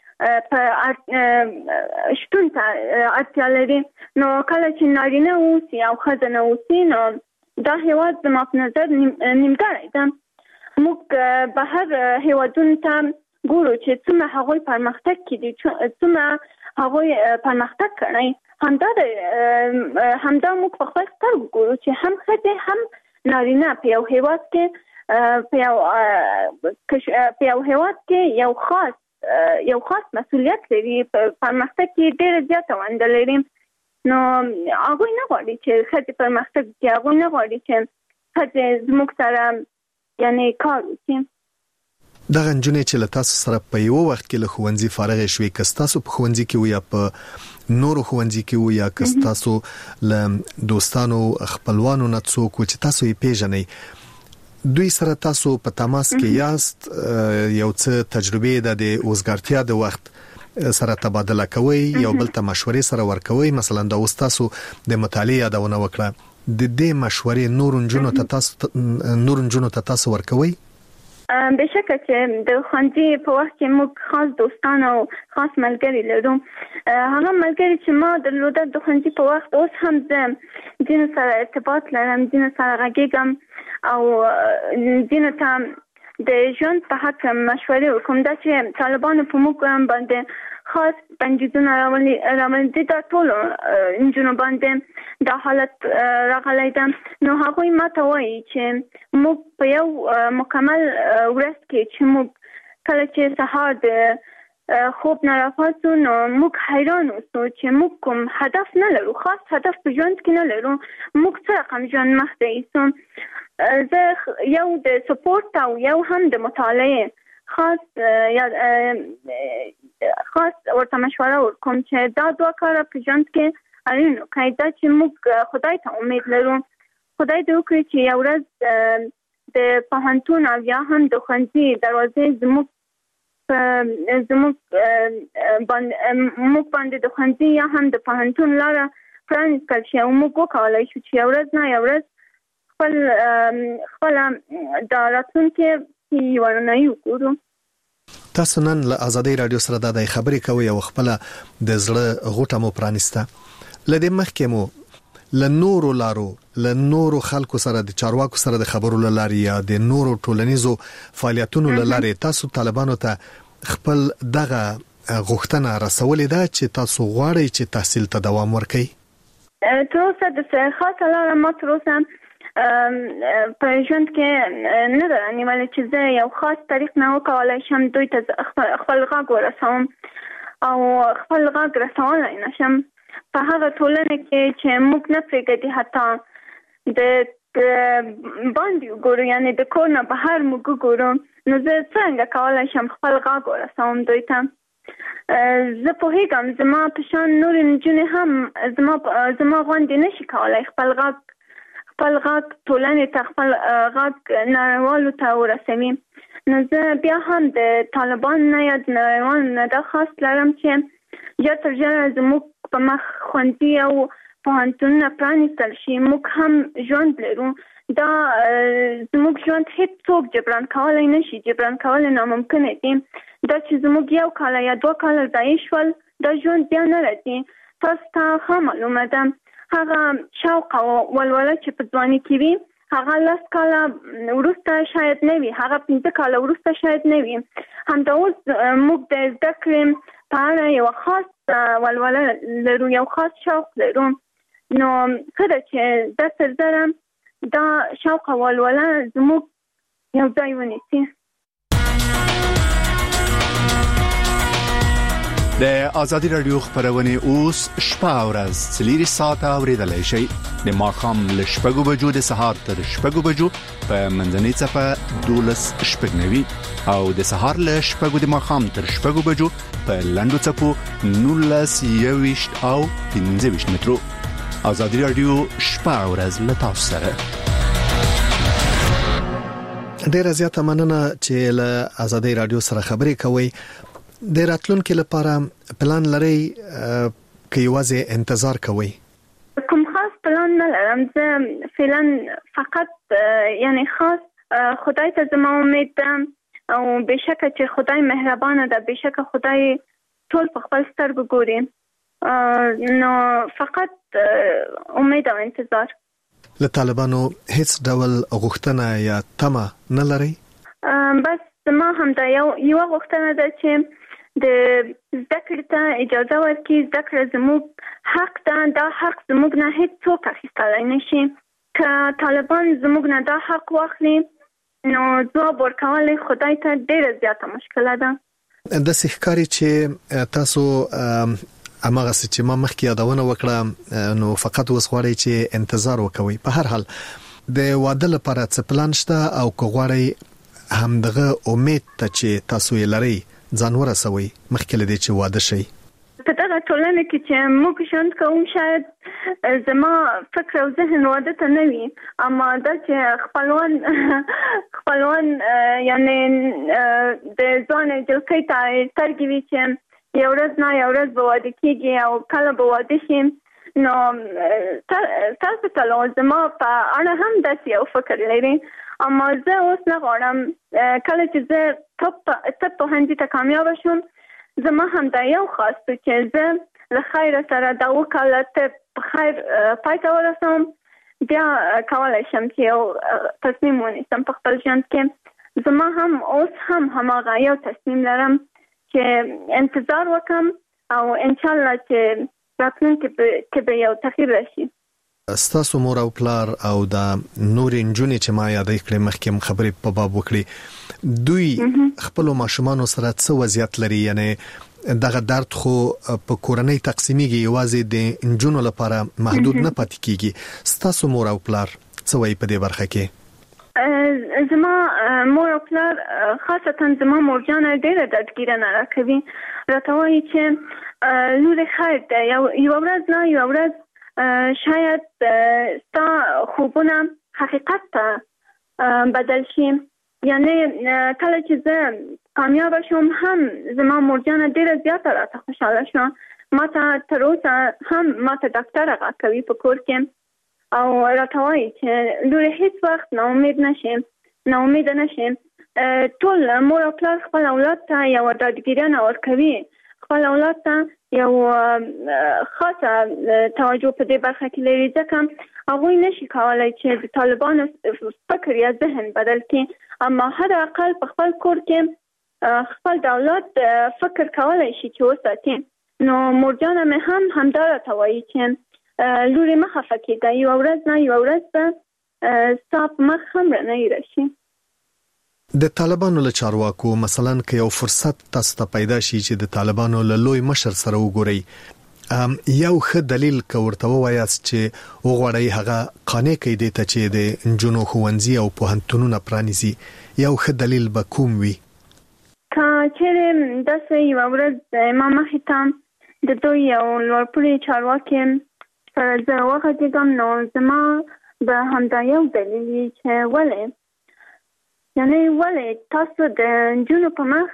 په شتون ته اړتیا لري، نو کله چې نارینه اوسي او ښځه نه اوسي نو دا هیواد زما په نظر نیمګړی ده. موږ بهر هیوادونو ته ګورو چې څومره هغوی پرمختګ کړي، څومره هغوی پرمختګ کړی، همدا موږ په خپل سترګو ګورو چې هم ښځې هم نارینه په یو هیواد کې یو خاص مسؤلیت لري، په پرمختګ کې ډېره زیاته ونډه لري. نو هغوی نه غواړي چې ښځې پرمختګ وکړي، هغوی نه غواړي چې ښځې زموږ سره کار وکړي. دغه نجونې چې له تاسو سره په یو وخت کې له ښوونځي فارغې شوې، که ستاسو په ښوونځي کې وو یا په نورو ښوونځي کې وو یا که ستاسو له دوستانو خپلوانو نه څوک و چې تاسو یې پیژنئ، دوی سره تاسو په تماس کې یاست، یو څه تجربه د اوسګارتیا د وخت سره تبادله کوي، یو بل ته مشورې سره ورکوي؟ مثلا دا اوس تاسو د مطالعې یادونه وکړه، د دې مشورې نور نجونو ته تاسو ورکوي؟ بشکه چې د ښوونځي په وخت کې موږ خاص دوستان او خاص ملګري لرو. هغه ملګري چې ما درلوده د ښوونځي په وخت اوس هم زه ځینو سره ارتباط لرم، ځینو سره غږیږم او ځینو ته د ژوند په حق مشورې ورکوم. دا چې طالبانو په موږ باندې خاص بندیزونه راوړي دا ټولو نجونو باندې دا حالت راغلی ده. نو هغوی ما ته وایي چې موږ په یو مکمل ورځ کې چې موږ کله چې سهار د خوب نه راپاسو نو موږ حیران اوسو چې موږ کوم هدف نه لرو، خاص هدف په ژوند کې نه لرو. موږ څه رقم ژوند مخته یوسو. زه یو د سپورت او یو هم د مطالعې خاص ورته مشوره ورکوم چې دا دوه کاره په ژوند کې اړین وکړئ. دا چې موږ خدای ته امید لرو، خدای دې وکړي چې یو ورځ د پوهنتون او یا هم د ښوونځي دروازې زموږ باندې د ښوونځي یا هم د پوهنتون لاره پرانیستل شي او موږ وکولای شو چې یو ورځ نه یو ورځ خپله د راتلونکي یوه وګورو. تاسو نن له ازادۍ رادیو سره د خبرې کوي او خپله د زړه غوټه مو پرانیسته. له دې مخکې مو له نورو لارو له نورو خلکو سره د چارواکو سره د خبرو لاري یا د نورو ټولنیزو فعالیتونو لاري تاسو طالبانو ته خپل دغه غوښتنه رسولې ده چې تاسو غواړئ چې تحصیل ته دوام ورکړئ؟ تر اوسه د خاصه لاره ما تر اوسه په ژوند کې نه ده نیولې چې زه یو خاص طریق نه وکولای شم دوی ته خپل غږ ورسوم او خپل غږ رسولی نه شم په هغه ټولنه کې چې موږ نه پرېږدي حتی د باندې وګورو، یعنې د کور نه بهر موږ وګورو. نو زه څنګه کولی شم خپل غږ ورسوم دوی ته؟ زه پوهېږم زما په شان نورې نجونې هم زما غوندې نشي کولی خپل غږ ټولنې ته خپل غږ نړیوالو ته ورسوي. نو زه بیا هم د طالبانو نه یا د نړیوالو نه دا خواست لرم چې ژر تر ژره زموږ په مخ ښوونځي او پوهنتونونه پرانیستل شي. موږ هم ژوند لرو، دا زموږ ژوند هیڅ څوک جبران کولی نشي، جبران کول ناممکنه دي. دا چې زموږ یو کال یا 2 کال ضایع شول دا ژوند بیا نه راځي. تاسو ته ښه معلومه ده هغه شوق او ولوله چې په ځواني کې وي هغه 10 کاله وروسته شاید نه وي، هغه 15 کاله وروسته شاید نه وي. همدا اوس موږ د زده کړې په اړه یو خاص ولوله لرو، یو خاص شوق لرو. نو ښه ده چې دا تر ډېره دا شوق او ولوله زموږ یو ځای ونیسي. د ازادي رادیو خبرونه اوس شپه او ورځ 4 ساعته اوریدلای شئ. د ماښام له 6 بجو د سهار تر 6 بجو په منځنۍ صفه 12:09 او د سهار له 6 د ماښام تر 6 بجو په لاندو صفو 19:20 او 15 مترو. ازادي رادیو شپه او ورځ له تاسو سره. ډیره زیاته مننه چې له ازادي رادیو سره خبرې کوي. د راتلونکو لپاره پلان لري که یوازې انتظار کوي؟ کوم خاص پلان نه لرم. زه فعلا فقط یعنی خاص خدای ته زما امید ده او بشکه چې خدای مهربانه ده، بشکه خدای ټول په خپل سترګو ګوري. نو فقط امید او انتظار. له طالبانو هیڅ ډول غوښتنه یا تمه نه لري؟ بس زما هم دا یو غوښتنه ده چې د زده کړې ته اجازه ورکړي. زده کړه زموږ حق ده، دا حق زموږ نه هیڅ څوک اخیستلی نشي. که طالبان زموږ نه دا حق واخلي نو ځواب ورکول خدای ته ډیره زیاته مشکله ده. د ښکاری چې تاسو اماغه چې ما مخکې یادونه وکړه نو فقط اوس غواړئ چې انتظار وکوي. په هر حال د واده لپاره څه پلان شته او که غواړئ همدغه امید ته چې تاسو یې لرئ ځان ورسوي مخکې له دې چې واده شي؟ په دغه ټولنه کې چې موږ ژوند کوو شاید زما فکر او ذهن واده ته نه وي، اما دا چې خپلوان یعنی د ځوان جلکۍ ته سترګې وي چې یو ورځ نه یو ورځ به واده کېږي او کله به واده شي. نو تاسو ته زما په اړه هم داسې یو فکر لري، اما زه اوس نه غواړم کله چې زه طب پوهنځي ته کامیابه شم زما هم دا یو خاص چې زه له خیر سره دا وکاله ته په خیر پای ته ورسوم، بیا کولی شم چې یو تصمیم ونیسم په خپل ژوند کې. زما هم اوس هم هماغه یو تصمیم لرم چې انتظار وکم او انشاءالله چې راتلونکي کې به یو تغییر راشي. ستاسو مور او پلار او د نور انجونې چې ما یادې کړې مخکې خبرې په باب وکړي دوی خپل ماشومان سره څه وضعیت لري یعنی دغه درد خو په کورنۍ تقسیمیږي یوازې د انجونو لپاره محدود نه پاتې کیږي ستاسو مور او پلار څه وایي په دې برخه کې زما مور او پلار خاصتا زما مورجان ډېره دردګیرنه راکوي راته وایي چې لورې خیر ده یو ورځ نه یو ورځ شاید ستا خوبونه حقیقت ته بدل شي یعنی کله چې زه کامیاب شوم هم زما مورجان ډېره زیاته راته خوشحاله شوه ما ته تر اوسه هم ما ته ډاکټر راکوي په کور کې او راته وایي چې لورې هیڅ وخت ناامیده نشي ټول مور او پلار خپل اولاد ته یوه ډاډګیرنه ورکوي خپل اولاد ته یو خاصه توجه په دې برخه کې لري ځکه هغوی نشي کولی چې د طالبانو فکر یا ذهن بدل کړي اما حد اقل په خپل کور کې خپل د اولاد فکر کولی شي چې وساتي نو مورجانه مې هم همدا راته وایي چې لورې مه خفه کېږه یوه ورځ نه یوه ورځ به ستا په مخ هم رڼۍ راشي د طالبانو له چارواکو مثلا که یو فرصت تاسو ته پیدا شي چې د طالبانو له لوی مشر سره وګورئ یو ښه دلیل که ورته ووایاست چې وغواړئ هغه قانع کړئ دې ته چې د نجونو ښوونځي او پوهنتونونه پرانیزي یو ښه دلیل به کوم وي که چیرې داسې یوه ورځ ما مخې ته د دوی یو لوړپوړي چارواکي سره زه وغږېږم نو زما به همدا یو دلیل وي چې ولې یعنی ولې تاسو د نجونو په مخ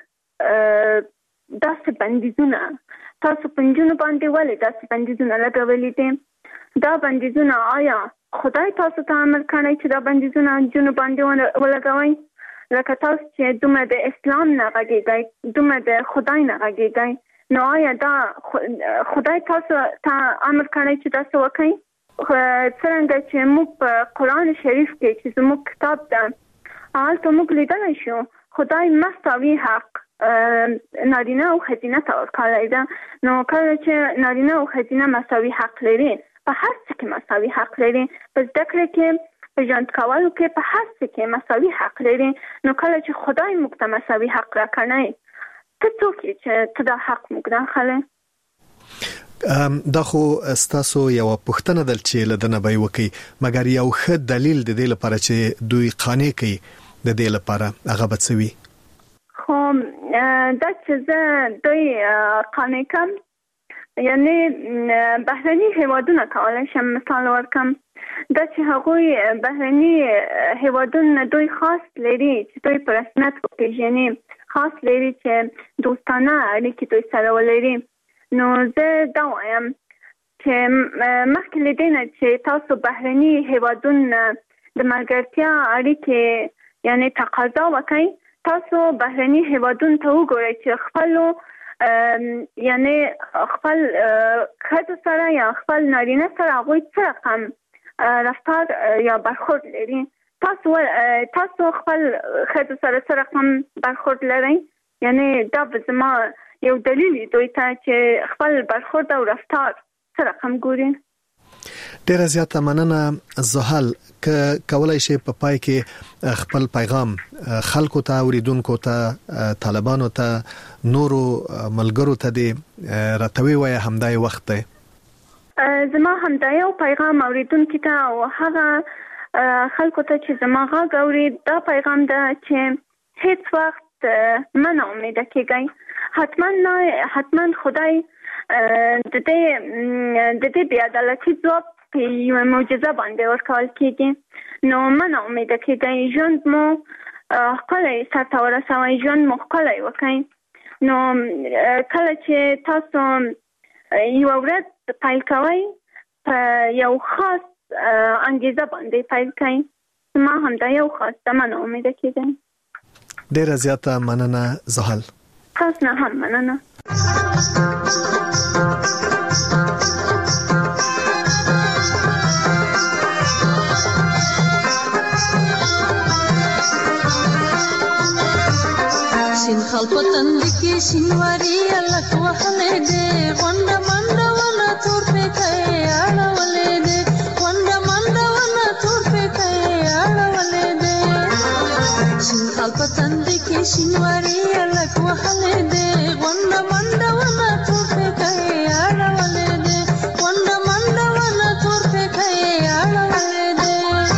داسې بندیزونه تاسو په نجونو باندې ولې داسې بندیزونه لګولي دي دا بندیزونه آیا خدای تاسو ته امر کړی چې دا بندیزونه نجونو باندې ولګوئ لکه تاسو چې دومره د اسلام نه غږېږئ دومره د خدای نه غږېږئ نو آیا دا خدای تاسو ته امر کړی چې تاسو وکړئ څرنګه چې موږ په قرآن شریف کې چې زموږ کتاب ده هلته موږ لیدلی شو خدای مساوي حق نارینه او ښځینه ته ورکړی ده نو کله چې نارینه او ښځینه مساوي حق لري په هر څه کې مساوي حق لري په زده کړې کې په ژوند کولو کې په هر څه کې مساوي حق لري نو کله چې خدای موږ ته مساوي حق راکړی ته څوک یې چې ته دا حق موږ راخلی دا خو ستاسو یو پوښتنه ده چې لدنه به وکي مګر یو ښه دلیل د دې لپاره چې دوی قانع کوي د دې لپاره هغه بڅوي خو دا چې زه دوی قانع کوم یعنی بهرني هیوادونه کولی شم مثال ورکم دا چې هغوی بهرني هیوادونه دوی خاص لري چې دوی په رسمیت وپېژني خاص لري چې دوستانه اړیکې دوی سره ولري نو زه دا وایم چې مخکې له دې نه چې تاسو بهرني هیوادونه د ملګرتیا اړیکې یعنی تقاضا وکړئ تاسو بهرني هیوادونو ته وګورئ چې خپلو یعنی خپل ښځو سره یا خپل نارینه سره هغوی څه رقم رفتار یا برخورد لري تاسو خپل ښځو سره څه رقم برخورد لرئ یعنی دا به زما یو دلیل دوی ته چې خپل برخورد او رفتار څه رقم ګوري ډیره زیاته مننه زحل کولای شي په پای کې خپل پیغام خلکو ته اوریدونکو ته طالبانو ته نورو ملګرو ته دی راتوي وای همدای وخت دی زما همدای یو پیغام اوریدونکو ته او هغه خلکو ته چې زما غږ اوري دا پیغام ده چې هیڅ وخت من امیده کېږئ حتما خدای د دې بې عدالتي ځواب په یوه معجزه باندې ورکول کېږي نو من امیده کېږئ ژوند مو ښکلی سرته ورسوئ ژوند مو ښکلی وکړئ نو کله چې تاسو یوه ورځ پیل کوئ په یو خاص انګیزه باندې پیل کړئ زما همدا یو خاص ده من امیده کېږئ ډیره زیاته مننه زحل تاسو نه هم مننه شین خال پتند کې شینواري الک وهلې دې غونډه منډه ولا تور په ته اړولې دې غونډه خال پتند کې شینواري الک وهلې دې غونډه منډه ونه تور پکې اړولې دې غونډه منډه ونه تور پکې اړولې دې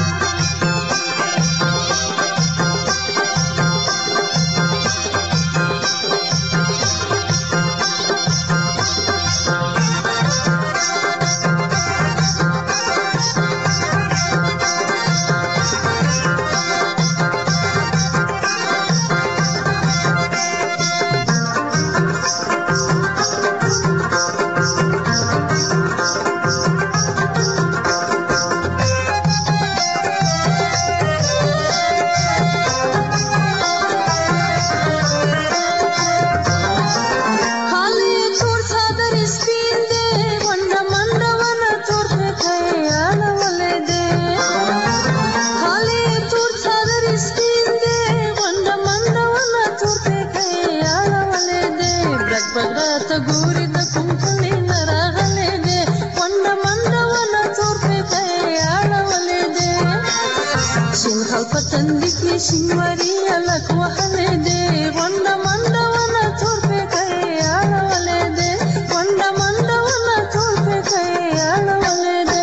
شینواري الک وهلې دې غونډه منډه ونه تور پکې اړولې دې غونډه منډه ونه تور پکې اړولې دې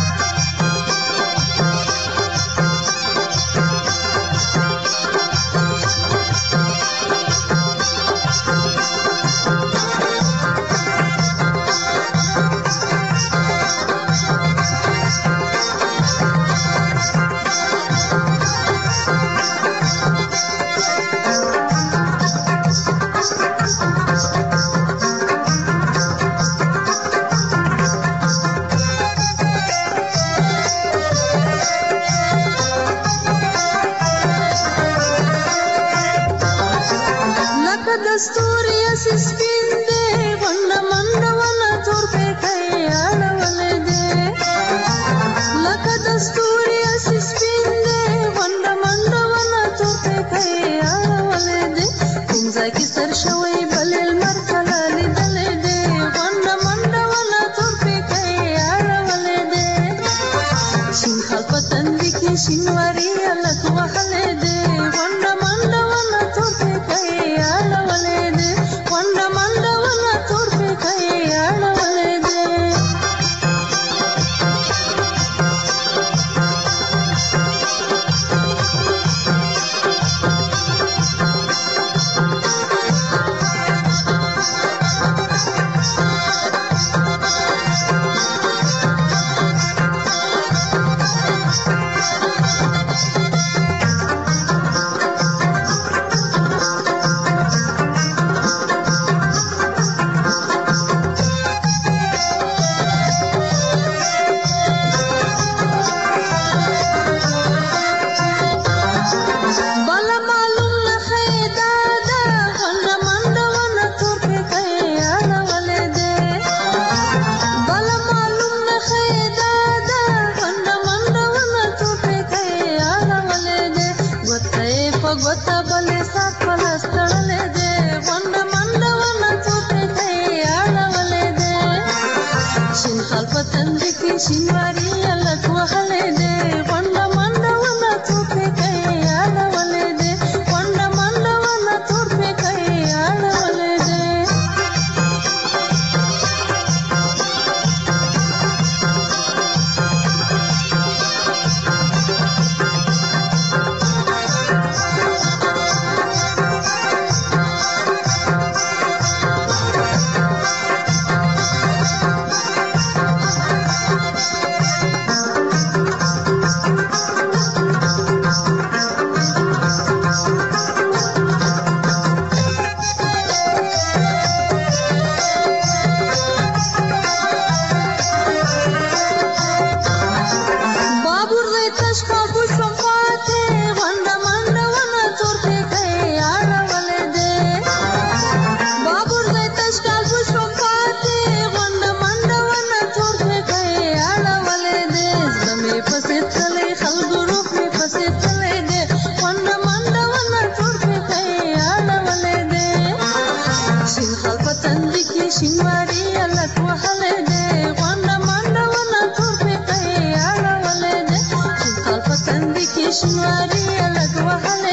شینواري الک وهلې دې غونډه منډه ونه تور پکې اړولې دې غونډه منډه ونه تور پکې اړولې دې شینواري الک وهلې دې غونډه منډه ونه تور پکې اړولې دې غونډه منډه ونه تور پکې اړولې دې شینواري الک وهلې دې غونډه منډه ونه تور پکې اړولې دې شینخال په تندې کې شینواري الک وهلې